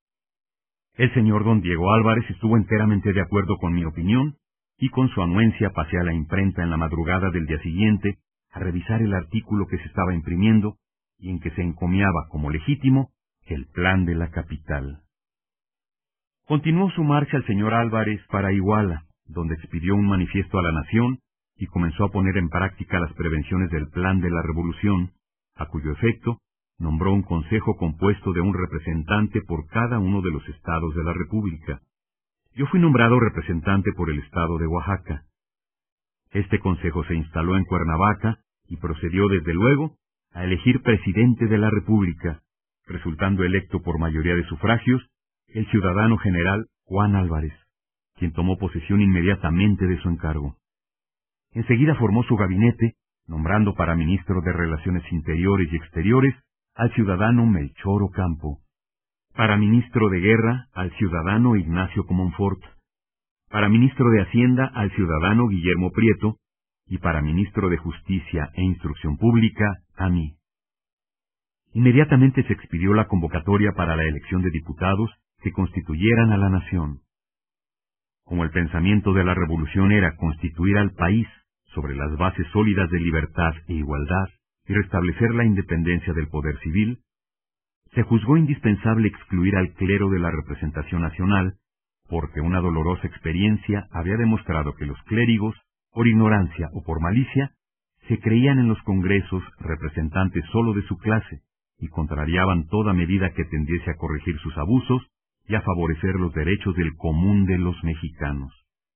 Speaker 1: El señor don Diego Álvarez estuvo enteramente de acuerdo con mi opinión, y con su anuencia pasé a la imprenta en la madrugada del día siguiente a revisar el artículo que se estaba imprimiendo y en que se encomiaba como legítimo el plan de la capital. Continuó su marcha el señor Álvarez para Iguala, donde expidió un manifiesto a la nación y comenzó a poner en práctica las prevenciones del plan de la revolución, a cuyo efecto nombró un consejo compuesto de un representante por cada uno de los estados de la República. Yo fui nombrado representante por el estado de Oaxaca. Este consejo se instaló en Cuernavaca y procedió desde luego a elegir presidente de la República, resultando electo por mayoría de sufragios el ciudadano general Juan Álvarez, quien tomó posesión inmediatamente de su encargo. Enseguida formó su gabinete, nombrando para ministro de Relaciones Interiores y Exteriores al ciudadano Melchor Ocampo, para ministro de Guerra al ciudadano Ignacio Comonfort, para ministro de Hacienda al ciudadano Guillermo Prieto, y para ministro de Justicia e Instrucción Pública a mí. Inmediatamente se expidió la convocatoria para la elección de diputados que constituyeran a la nación. Como el pensamiento de la revolución era constituir al país sobre las bases sólidas de libertad e igualdad y restablecer la independencia del poder civil, se juzgó indispensable excluir al clero de la representación nacional, porque una dolorosa experiencia había demostrado que los clérigos, por ignorancia o por malicia, se creían en los congresos representantes solo de su clase y contrariaban toda medida que tendiese a corregir sus abusos y a favorecer los derechos del común de los mexicanos.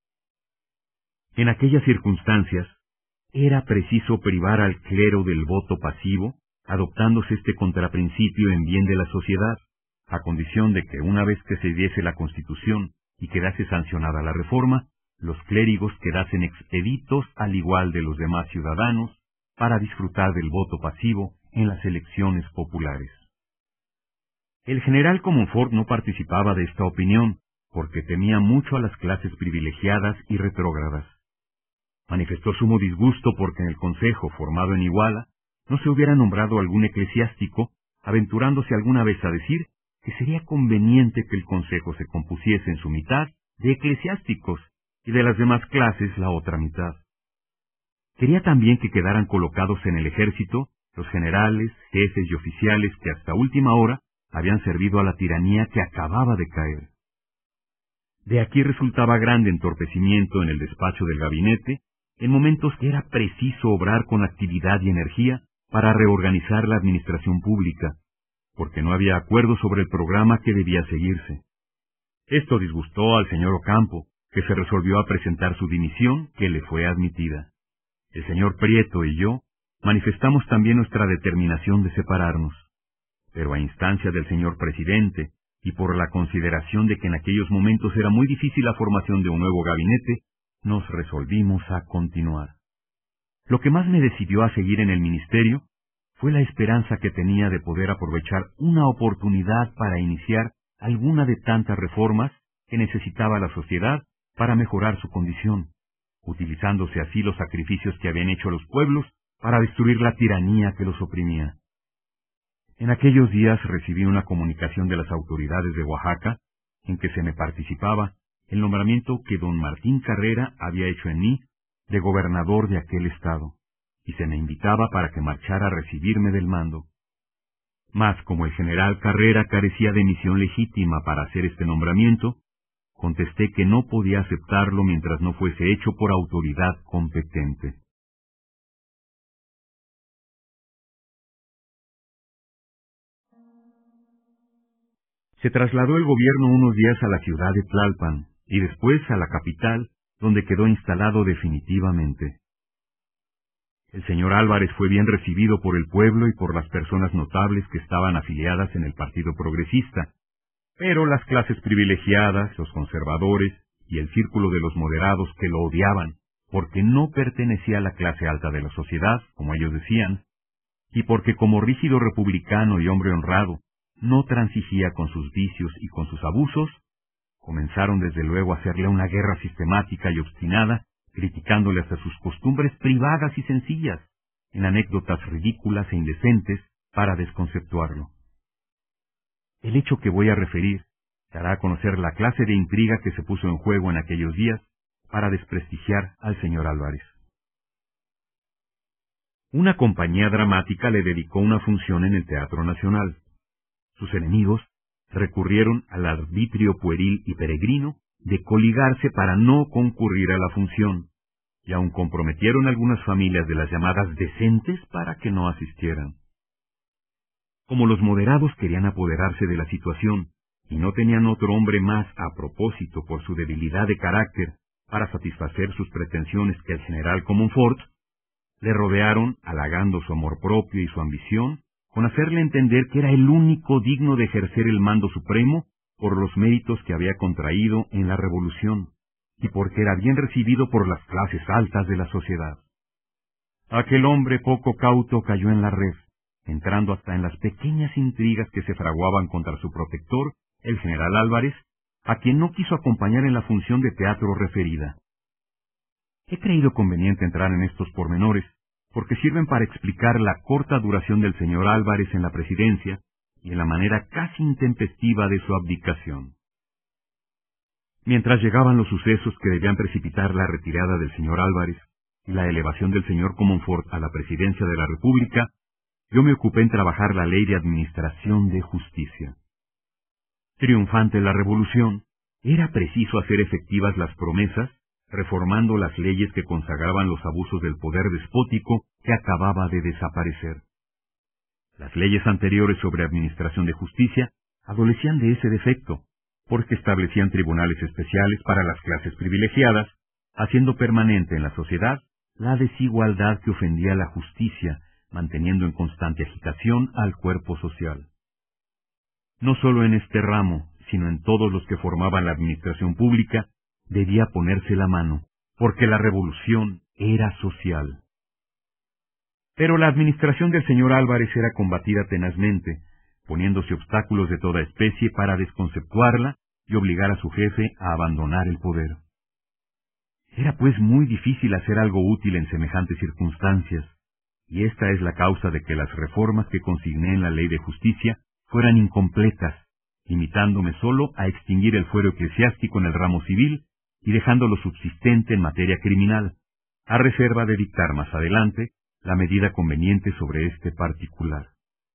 Speaker 1: En aquellas circunstancias, era preciso privar al clero del voto pasivo, adoptándose este contraprincipio en bien de la sociedad, a condición de que una vez que se diese la Constitución y quedase sancionada la reforma, los clérigos quedasen expeditos al igual de los demás ciudadanos para disfrutar del voto pasivo en las elecciones populares. El general Comonfort no participaba de esta opinión, porque temía mucho a las clases privilegiadas y retrógradas. Manifestó sumo disgusto porque en el consejo formado en Iguala no se hubiera nombrado algún eclesiástico, aventurándose alguna vez a decir que sería conveniente que el consejo se compusiese en su mitad de eclesiásticos y de las demás clases la otra mitad. Quería también que quedaran colocados en el ejército los generales, jefes y oficiales que hasta última hora habían servido a la tiranía que acababa de caer. De aquí resultaba grande entorpecimiento en el despacho del gabinete, en momentos que era preciso obrar con actividad y energía para reorganizar la administración pública, porque no había acuerdo sobre el programa que debía seguirse. Esto disgustó al señor Ocampo, que se resolvió a presentar su dimisión, que le fue admitida. El señor Prieto y yo manifestamos también nuestra determinación de separarnos, pero a instancia del señor presidente, y por la consideración de que en aquellos momentos era muy difícil la formación de un nuevo gabinete, nos resolvimos a continuar. Lo que más me decidió a seguir en el ministerio fue la esperanza que tenía de poder aprovechar una oportunidad para iniciar alguna de tantas reformas que necesitaba la sociedad para mejorar su condición, utilizándose así los sacrificios que habían hecho los pueblos para destruir la tiranía que los oprimía. En aquellos días recibí una comunicación de las autoridades de Oaxaca, en que se me participaba el nombramiento que don Martín Carrera había hecho en mí de gobernador de aquel estado, y se me invitaba para que marchara a recibirme del mando. Mas como el general Carrera carecía de misión legítima para hacer este nombramiento, contesté que no podía aceptarlo mientras no fuese hecho por autoridad competente. Se trasladó el gobierno unos días a la ciudad de Tlalpan y después a la capital, donde quedó instalado definitivamente. El señor Álvarez fue bien recibido por el pueblo y por las personas notables que estaban afiliadas en el Partido Progresista, pero las clases privilegiadas, los conservadores y el círculo de los moderados que lo odiaban, porque no pertenecía a la clase alta de la sociedad, como ellos decían, y porque como rígido republicano y hombre honrado, no transigía con sus vicios y con sus abusos, comenzaron desde luego a hacerle una guerra sistemática y obstinada, criticándole hasta sus costumbres privadas y sencillas, en anécdotas ridículas e indecentes para desconceptuarlo. El hecho que voy a referir dará a conocer la clase de intriga que se puso en juego en aquellos días para desprestigiar al señor Álvarez. Una compañía dramática le dedicó una función en el Teatro Nacional. Sus enemigos recurrieron al arbitrio pueril y peregrino de coligarse para no concurrir a la función, y aun comprometieron algunas familias de las llamadas decentes para que no asistieran. Como los moderados querían apoderarse de la situación y no tenían otro hombre más a propósito por su debilidad de carácter para satisfacer sus pretensiones que el general Comonfort, le rodearon halagando su amor propio y su ambición, con hacerle entender que era el único digno de ejercer el mando supremo por los méritos que había contraído en la revolución, y porque era bien recibido por las clases altas de la sociedad. Aquel hombre poco cauto cayó en la red, entrando hasta en las pequeñas intrigas que se fraguaban contra su protector, el general Álvarez, a quien no quiso acompañar en la función de teatro referida. He creído conveniente entrar en estos pormenores, porque sirven para explicar la corta duración del señor Álvarez en la presidencia y en la manera casi intempestiva de su abdicación. Mientras llegaban los sucesos que debían precipitar la retirada del señor Álvarez y la elevación del señor Comonfort a la presidencia de la República, yo me ocupé en trabajar la ley de administración de justicia. Triunfante la revolución, era preciso hacer efectivas las promesas, reformando las leyes que consagraban los abusos del poder despótico que acababa de desaparecer. Las leyes anteriores sobre administración de justicia adolecían de ese defecto, porque establecían tribunales especiales para las clases privilegiadas, haciendo permanente en la sociedad la desigualdad que ofendía a la justicia, manteniendo en constante agitación al cuerpo social. No solo en este ramo, sino en todos los que formaban la administración pública, debía ponerse la mano, porque la revolución era social. Pero la administración del señor Álvarez era combatida tenazmente, poniéndose obstáculos de toda especie para desconceptuarla y obligar a su jefe a abandonar el poder. Era pues muy difícil hacer algo útil en semejantes circunstancias, y esta es la causa de que las reformas que consigné en la ley de justicia fueran incompletas, limitándome solo a extinguir el fuero eclesiástico en el ramo civil y dejándolo subsistente en materia criminal, a reserva de dictar más adelante la medida conveniente sobre este particular.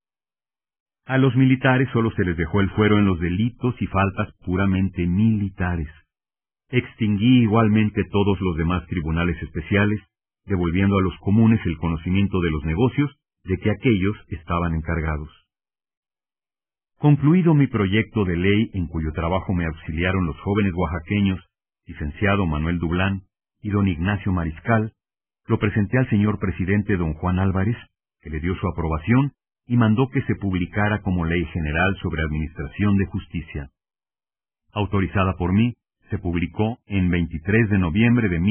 Speaker 1: A los militares solo se les dejó el fuero en los delitos y faltas puramente militares. Extinguí igualmente todos los demás tribunales especiales, devolviendo a los comunes el conocimiento de los negocios de que aquellos estaban encargados. Concluido mi proyecto de ley, en cuyo trabajo me auxiliaron los jóvenes oaxaqueños, licenciado Manuel Dublán y don Ignacio Mariscal, lo presenté al señor presidente don Juan Álvarez, que le dio su aprobación y mandó que se publicara como Ley General sobre Administración de Justicia. Autorizada por mí, se publicó en 23 de noviembre de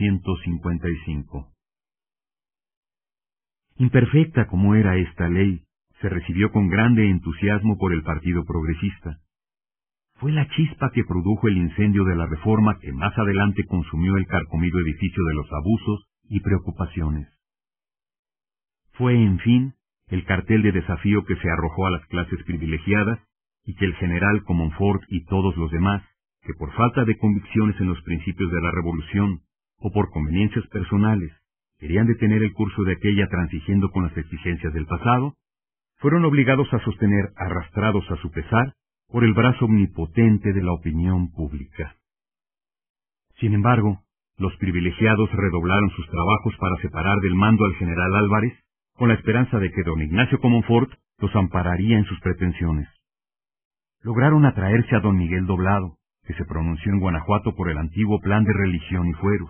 Speaker 1: 1855. Imperfecta como era esta ley, se recibió con grande entusiasmo por el Partido Progresista. Fue la chispa que produjo el incendio de la reforma que más adelante consumió el carcomido edificio de los abusos y preocupaciones. Fue, en fin, el cartel de desafío que se arrojó a las clases privilegiadas y que el general Comonfort y todos los demás, que por falta de convicciones en los principios de la revolución o por conveniencias personales querían detener el curso de aquella transigiendo con las exigencias del pasado, fueron obligados a sostener, arrastrados a su pesar, por el brazo omnipotente de la opinión pública. Sin embargo, los privilegiados redoblaron sus trabajos para separar del mando al general Álvarez, con la esperanza de que don Ignacio Comonfort los ampararía en sus pretensiones. Lograron atraerse a don Miguel Doblado, que se pronunció en Guanajuato por el antiguo plan de religión y fueros.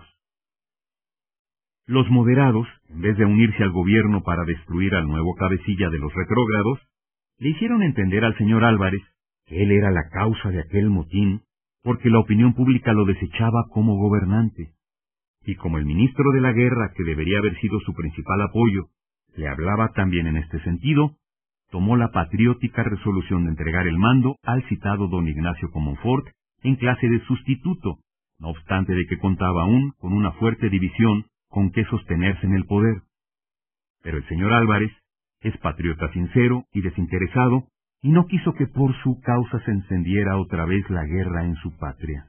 Speaker 1: Los moderados, en vez de unirse al gobierno para destruir al nuevo cabecilla de los retrógrados, le hicieron entender al señor Álvarez que él era la causa de aquel motín, porque la opinión pública lo desechaba como gobernante. Y como el ministro de la guerra, que debería haber sido su principal apoyo, le hablaba también en este sentido, tomó la patriótica resolución de entregar el mando al citado don Ignacio Comonfort en clase de sustituto, no obstante de que contaba aún con una fuerte división con que sostenerse en el poder. Pero el señor Álvarez es patriota sincero y desinteresado, y no quiso que por su causa se encendiera otra vez la guerra en su patria.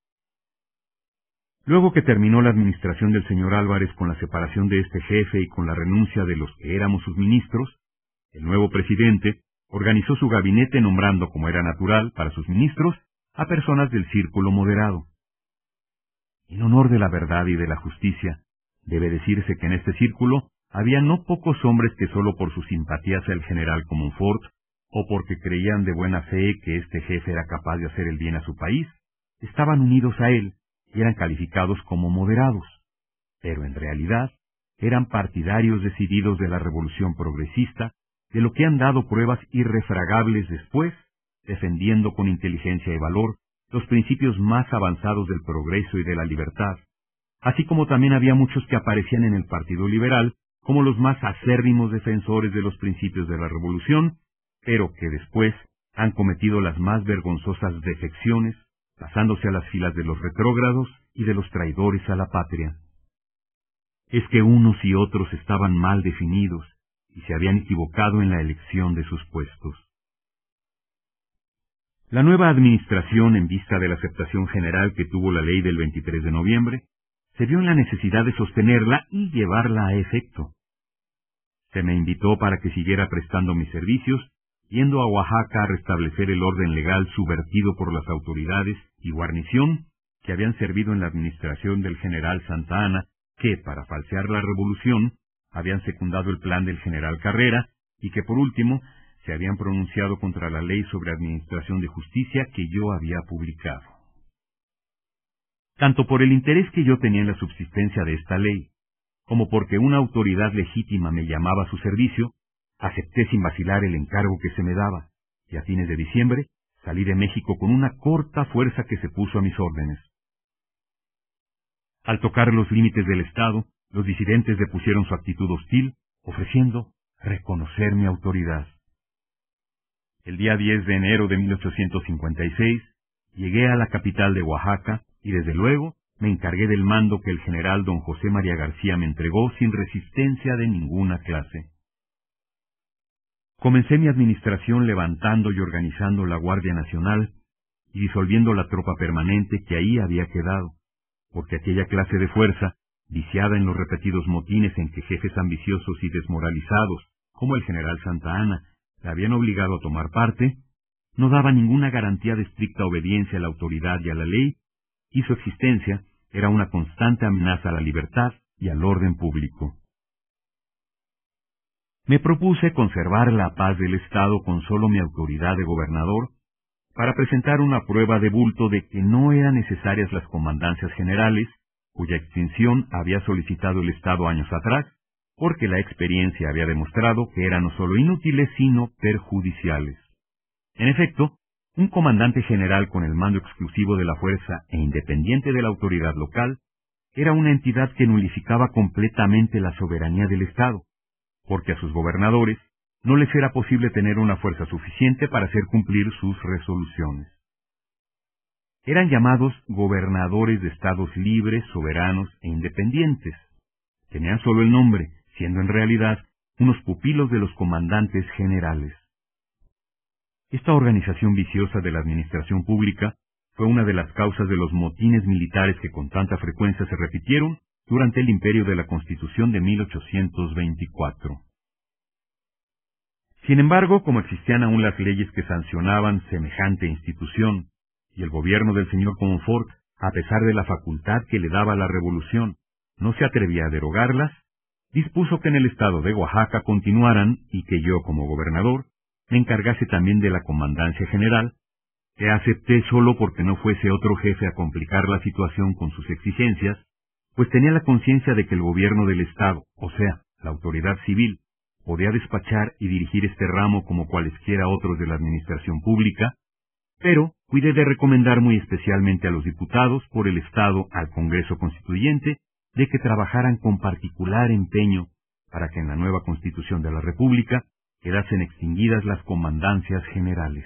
Speaker 1: Luego que terminó la administración del señor Álvarez con la separación de este jefe y con la renuncia de los que éramos sus ministros, el nuevo presidente organizó su gabinete nombrando, como era natural, para sus ministros, a personas del círculo moderado. En honor de la verdad y de la justicia, debe decirse que en este círculo había no pocos hombres que solo por su simpatía hacia el general Comonfort, o porque creían de buena fe que este jefe era capaz de hacer el bien a su país, estaban unidos a él y eran calificados como moderados, pero en realidad eran partidarios decididos de la revolución progresista, de lo que han dado pruebas irrefragables después, defendiendo con inteligencia y valor los principios más avanzados del progreso y de la libertad, así como también había muchos que aparecían en el Partido Liberal como los más acérrimos defensores de los principios de la revolución, pero que después han cometido las más vergonzosas defecciones, pasándose a las filas de los retrógrados y de los traidores a la patria. es que unos y otros estaban mal definidos y se habían equivocado en la elección de sus puestos. La nueva administración, en vista de la aceptación general que tuvo la ley del 23 de noviembre, se vio en la necesidad de sostenerla y llevarla a efecto. Se me invitó para que siguiera prestando mis servicios, yendo a Oaxaca a restablecer el orden legal subvertido por las autoridades y guarnición que habían servido en la administración del general Santa Anna, que, para falsear la revolución, habían secundado el plan del general Carrera y que, por último, se habían pronunciado contra la ley sobre administración de justicia que yo había publicado. Tanto por el interés que yo tenía en la subsistencia de esta ley, como porque una autoridad legítima me llamaba a su servicio, acepté sin vacilar el encargo que se me daba, y a fines de diciembre salí de México con una corta fuerza que se puso a mis órdenes. Al tocar los límites del Estado, los disidentes depusieron su actitud hostil, ofreciendo reconocer mi autoridad. El día 10 de enero de 1856, llegué a la capital de Oaxaca y desde luego me encargué del mando que el general don José María García me entregó sin resistencia de ninguna clase. Comencé mi administración levantando y organizando la Guardia Nacional y disolviendo la tropa permanente que ahí había quedado, porque aquella clase de fuerza, viciada en los repetidos motines en que jefes ambiciosos y desmoralizados, como el general Santa Anna, la habían obligado a tomar parte, no daba ninguna garantía de estricta obediencia a la autoridad y a la ley, y su existencia era una constante amenaza a la libertad y al orden público. Me propuse conservar la paz del Estado con solo mi autoridad de gobernador, para presentar una prueba de bulto de que no eran necesarias las comandancias generales, cuya extinción había solicitado el Estado años atrás, porque la experiencia había demostrado que eran no solo inútiles, sino perjudiciales. En efecto, un comandante general con el mando exclusivo de la fuerza e independiente de la autoridad local era una entidad que nulificaba completamente la soberanía del Estado, porque a sus gobernadores no les era posible tener una fuerza suficiente para hacer cumplir sus resoluciones. Eran llamados gobernadores de estados libres, soberanos e independientes. Tenían solo el nombre, siendo en realidad unos pupilos de los comandantes generales. Esta organización viciosa de la administración pública fue una de las causas de los motines militares que con tanta frecuencia se repitieron durante el imperio de la Constitución de 1824. Sin embargo, como existían aún las leyes que sancionaban semejante institución, y el gobierno del señor Comonfort, a pesar de la facultad que le daba la revolución, no se atrevía a derogarlas, dispuso que en el estado de Oaxaca continuaran y que yo, como gobernador, me encargase también de la comandancia general, que acepté solo porque no fuese otro jefe a complicar la situación con sus exigencias, pues tenía la conciencia de que el gobierno del estado, o sea, la autoridad civil, podía despachar y dirigir este ramo como cualesquiera otros de la administración pública, pero cuidé de recomendar muy especialmente a los diputados por el Estado al Congreso Constituyente de que trabajaran con particular empeño para que en la nueva Constitución de la República quedasen extinguidas las comandancias generales.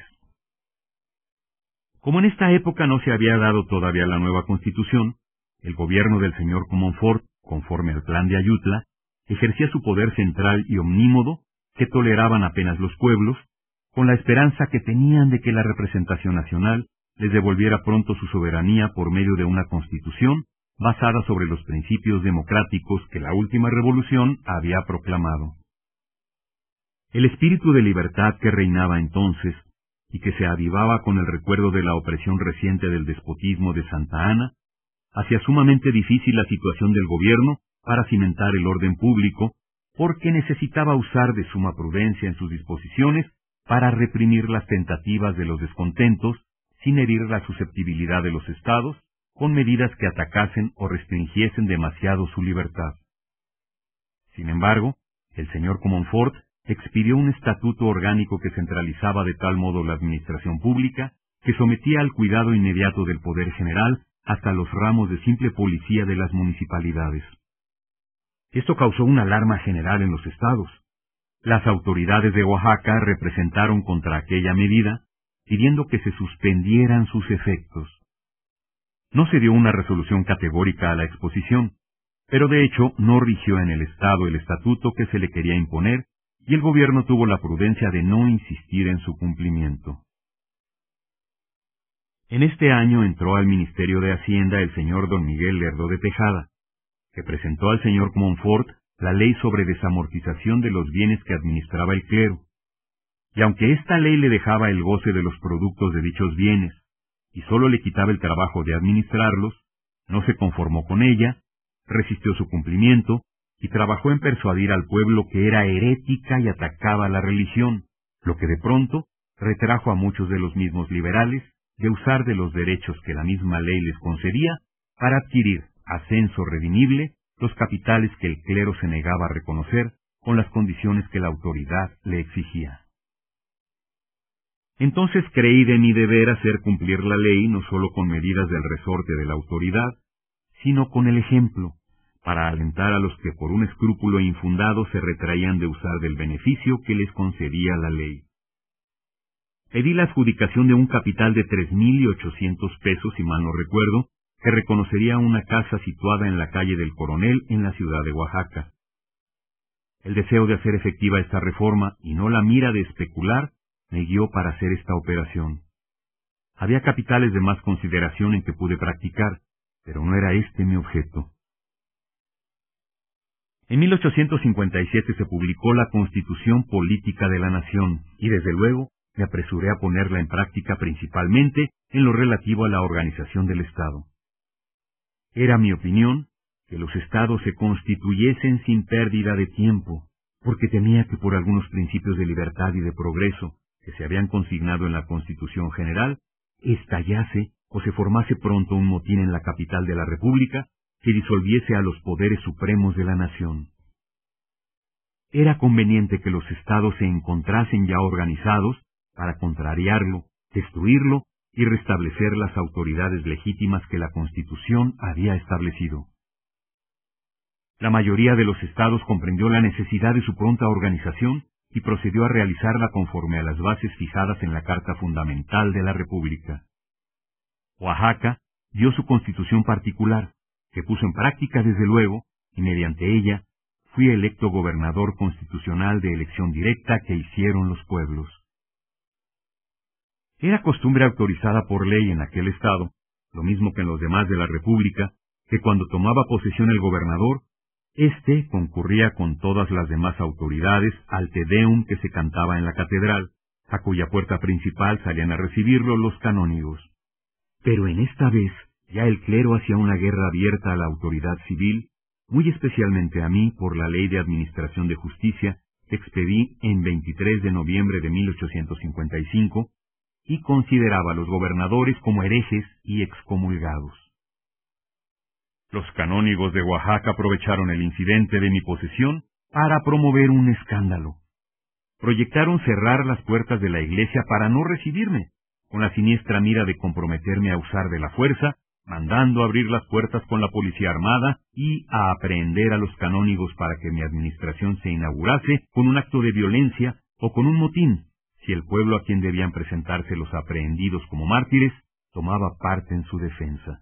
Speaker 1: Como en esta época no se había dado todavía la nueva Constitución, el gobierno del señor Comonfort, conforme al plan de Ayutla, ejercía su poder central y omnímodo que toleraban apenas los pueblos, con la esperanza que tenían de que la representación nacional les devolviera pronto su soberanía por medio de una constitución basada sobre los principios democráticos que la última revolución había proclamado. El espíritu de libertad que reinaba entonces, y que se avivaba con el recuerdo de la opresión reciente del despotismo de Santa Anna, hacía sumamente difícil la situación del gobierno para cimentar el orden público, porque necesitaba usar de suma prudencia en sus disposiciones para reprimir las tentativas de los descontentos, sin herir la susceptibilidad de los estados, con medidas que atacasen o restringiesen demasiado su libertad. Sin embargo, el señor Comonfort expidió un estatuto orgánico que centralizaba de tal modo la administración pública, que sometía al cuidado inmediato del poder general hasta los ramos de simple policía de las municipalidades. Esto causó una alarma general en los estados. Las autoridades de Oaxaca representaron contra aquella medida, pidiendo que se suspendieran sus efectos. No se dio una resolución categórica a la exposición, Pero de hecho no rigió en el Estado el estatuto que se le quería imponer, y el gobierno tuvo la prudencia de no insistir en su cumplimiento. En este año entró al Ministerio de Hacienda el señor don Miguel Lerdo de Tejada, que presentó al señor Montfort la ley sobre desamortización de los bienes que administraba el clero. Y aunque esta ley le dejaba el goce de los productos de dichos bienes, y sólo le quitaba el trabajo de administrarlos, no se conformó con ella, resistió su cumplimiento, y trabajó en persuadir al pueblo que era herética y atacaba la religión, lo que de pronto retrajo a muchos de los mismos liberales de usar de los derechos que la misma ley les concedía para adquirir, a censo redimible, los capitales que el clero se negaba a reconocer con las condiciones que la autoridad le exigía. Entonces creí de mi deber hacer cumplir la ley no solo con medidas del resorte de la autoridad, sino con el ejemplo, para alentar a los que por un escrúpulo infundado se retraían de usar del beneficio que les concedía la ley. Pedí la adjudicación de un capital de 3,800 pesos, si mal no recuerdo, que reconocería una casa situada en la calle del Coronel en la ciudad de Oaxaca. El deseo de hacer efectiva esta reforma y no la mira de especular me guió para hacer esta operación. Había capitales de más consideración en que pude practicar, pero no era este mi objeto. En 1857 se publicó la Constitución Política de la Nación, y desde luego me apresuré a ponerla en práctica principalmente en lo relativo a la organización del Estado. Era mi opinión que los Estados se constituyesen sin pérdida de tiempo, porque temía que por algunos principios de libertad y de progreso que se habían consignado en la Constitución General, estallase o se formase pronto un motín en la capital de la República que disolviese a los poderes supremos de la nación. Era conveniente que los Estados se encontrasen ya organizados para contrariarlo, destruirlo y restablecer las autoridades legítimas que la Constitución había establecido. La mayoría de los Estados comprendió la necesidad de su pronta organización y procedió a realizarla conforme a las bases fijadas en la Carta Fundamental de la República. Oaxaca dio su constitución particular, que puso en práctica desde luego, y mediante ella fui electo gobernador constitucional de elección directa que hicieron los pueblos. Era costumbre autorizada por ley en aquel estado, lo mismo que en los demás de la República, que cuando tomaba posesión el gobernador, éste concurría con todas las demás autoridades al Te Deum que se cantaba en la catedral, a cuya puerta principal salían a recibirlo los canónigos. Pero en esta vez ya el clero hacía una guerra abierta a la autoridad civil, muy especialmente a mí por la Ley de Administración de Justicia que expedí en 23 de noviembre de 1855, y consideraba a los gobernadores como herejes y excomulgados. Los canónigos de Oaxaca aprovecharon el incidente de mi posesión para promover un escándalo. Proyectaron cerrar las puertas de la iglesia para no recibirme, con la siniestra mira de comprometerme a usar de la fuerza, mandando abrir las puertas con la policía armada y a aprehender a los canónigos para que mi administración se inaugurase con un acto de violencia o con un motín, si el pueblo a quien debían presentarse los aprehendidos como mártires tomaba parte en su defensa.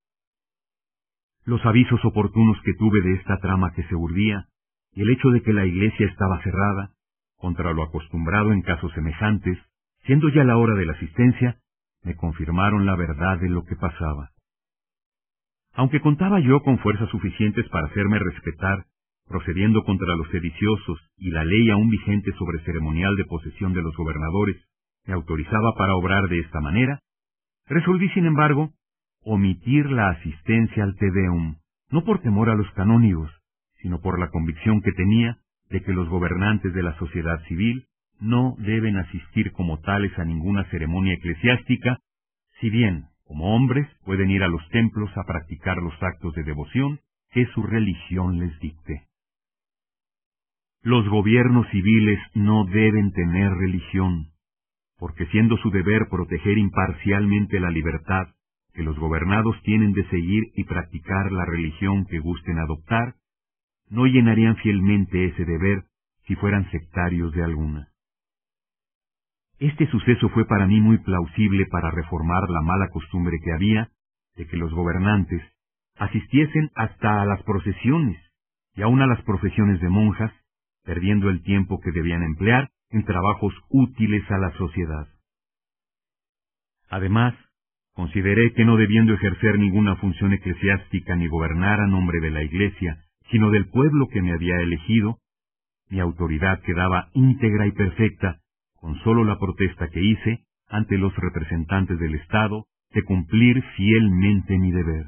Speaker 1: Los avisos oportunos que tuve de esta trama que se urdía, y el hecho de que la iglesia estaba cerrada, contra lo acostumbrado en casos semejantes, siendo ya la hora de la asistencia, me confirmaron la verdad de lo que pasaba. Aunque contaba yo con fuerzas suficientes para hacerme respetar, procediendo contra los sediciosos y la ley aún vigente sobre ceremonial de posesión de los gobernadores me autorizaba para obrar de esta manera, resolví, sin embargo, omitir la asistencia al Te Deum, no por temor a los canónigos, sino por la convicción que tenía de que los gobernantes de la sociedad civil no deben asistir como tales a ninguna ceremonia eclesiástica, si bien, como hombres, pueden ir a los templos a practicar los actos de devoción que su religión les dicte. Los gobiernos civiles no deben tener religión, porque siendo su deber proteger imparcialmente la libertad, que los gobernados tienen de seguir y practicar la religión que gusten adoptar, no llenarían fielmente ese deber si fueran sectarios de alguna. Este suceso fue para mí muy plausible para reformar la mala costumbre que había de que los gobernantes, asistiesen hasta a las procesiones y aun a las profesiones de monjas, perdiendo el tiempo que debían emplear en trabajos útiles a la sociedad. Además, consideré que no debiendo ejercer ninguna función eclesiástica ni gobernar a nombre de la Iglesia, sino del pueblo que me había elegido, mi autoridad quedaba íntegra y perfecta con sólo la protesta que hice ante los representantes del Estado de cumplir fielmente mi deber.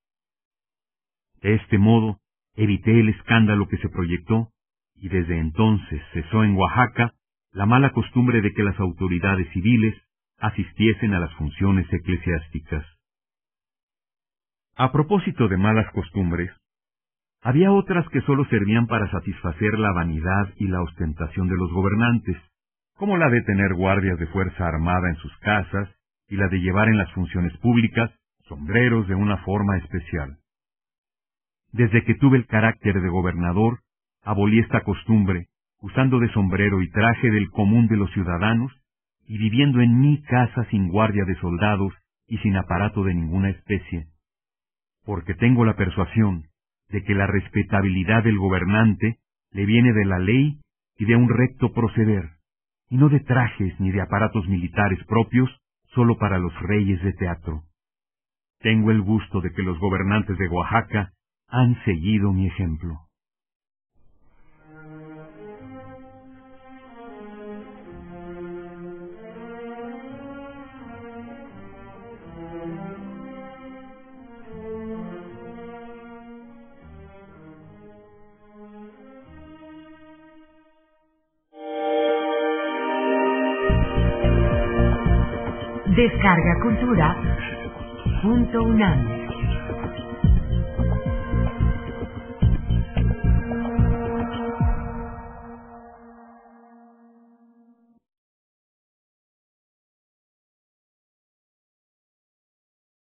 Speaker 1: De este modo, evité el escándalo que se proyectó, y desde entonces cesó en Oaxaca la mala costumbre de que las autoridades civiles asistiesen a las funciones eclesiásticas. A propósito de malas costumbres, había otras que sólo servían para satisfacer la vanidad y la ostentación de los gobernantes, como la de tener guardias de fuerza armada en sus casas y la de llevar en las funciones públicas sombreros de una forma especial. Desde que tuve el carácter de gobernador, abolí esta costumbre, usando de sombrero y traje del común de los ciudadanos, y viviendo en mi casa sin guardia de soldados y sin aparato de ninguna especie, porque tengo la persuasión de que la respetabilidad del gobernante le viene de la ley y de un recto proceder, y no de trajes ni de aparatos militares propios solo para los reyes de teatro. Tengo el gusto de que los gobernantes de Oaxaca han seguido mi ejemplo.
Speaker 2: Descarga Cultura.unam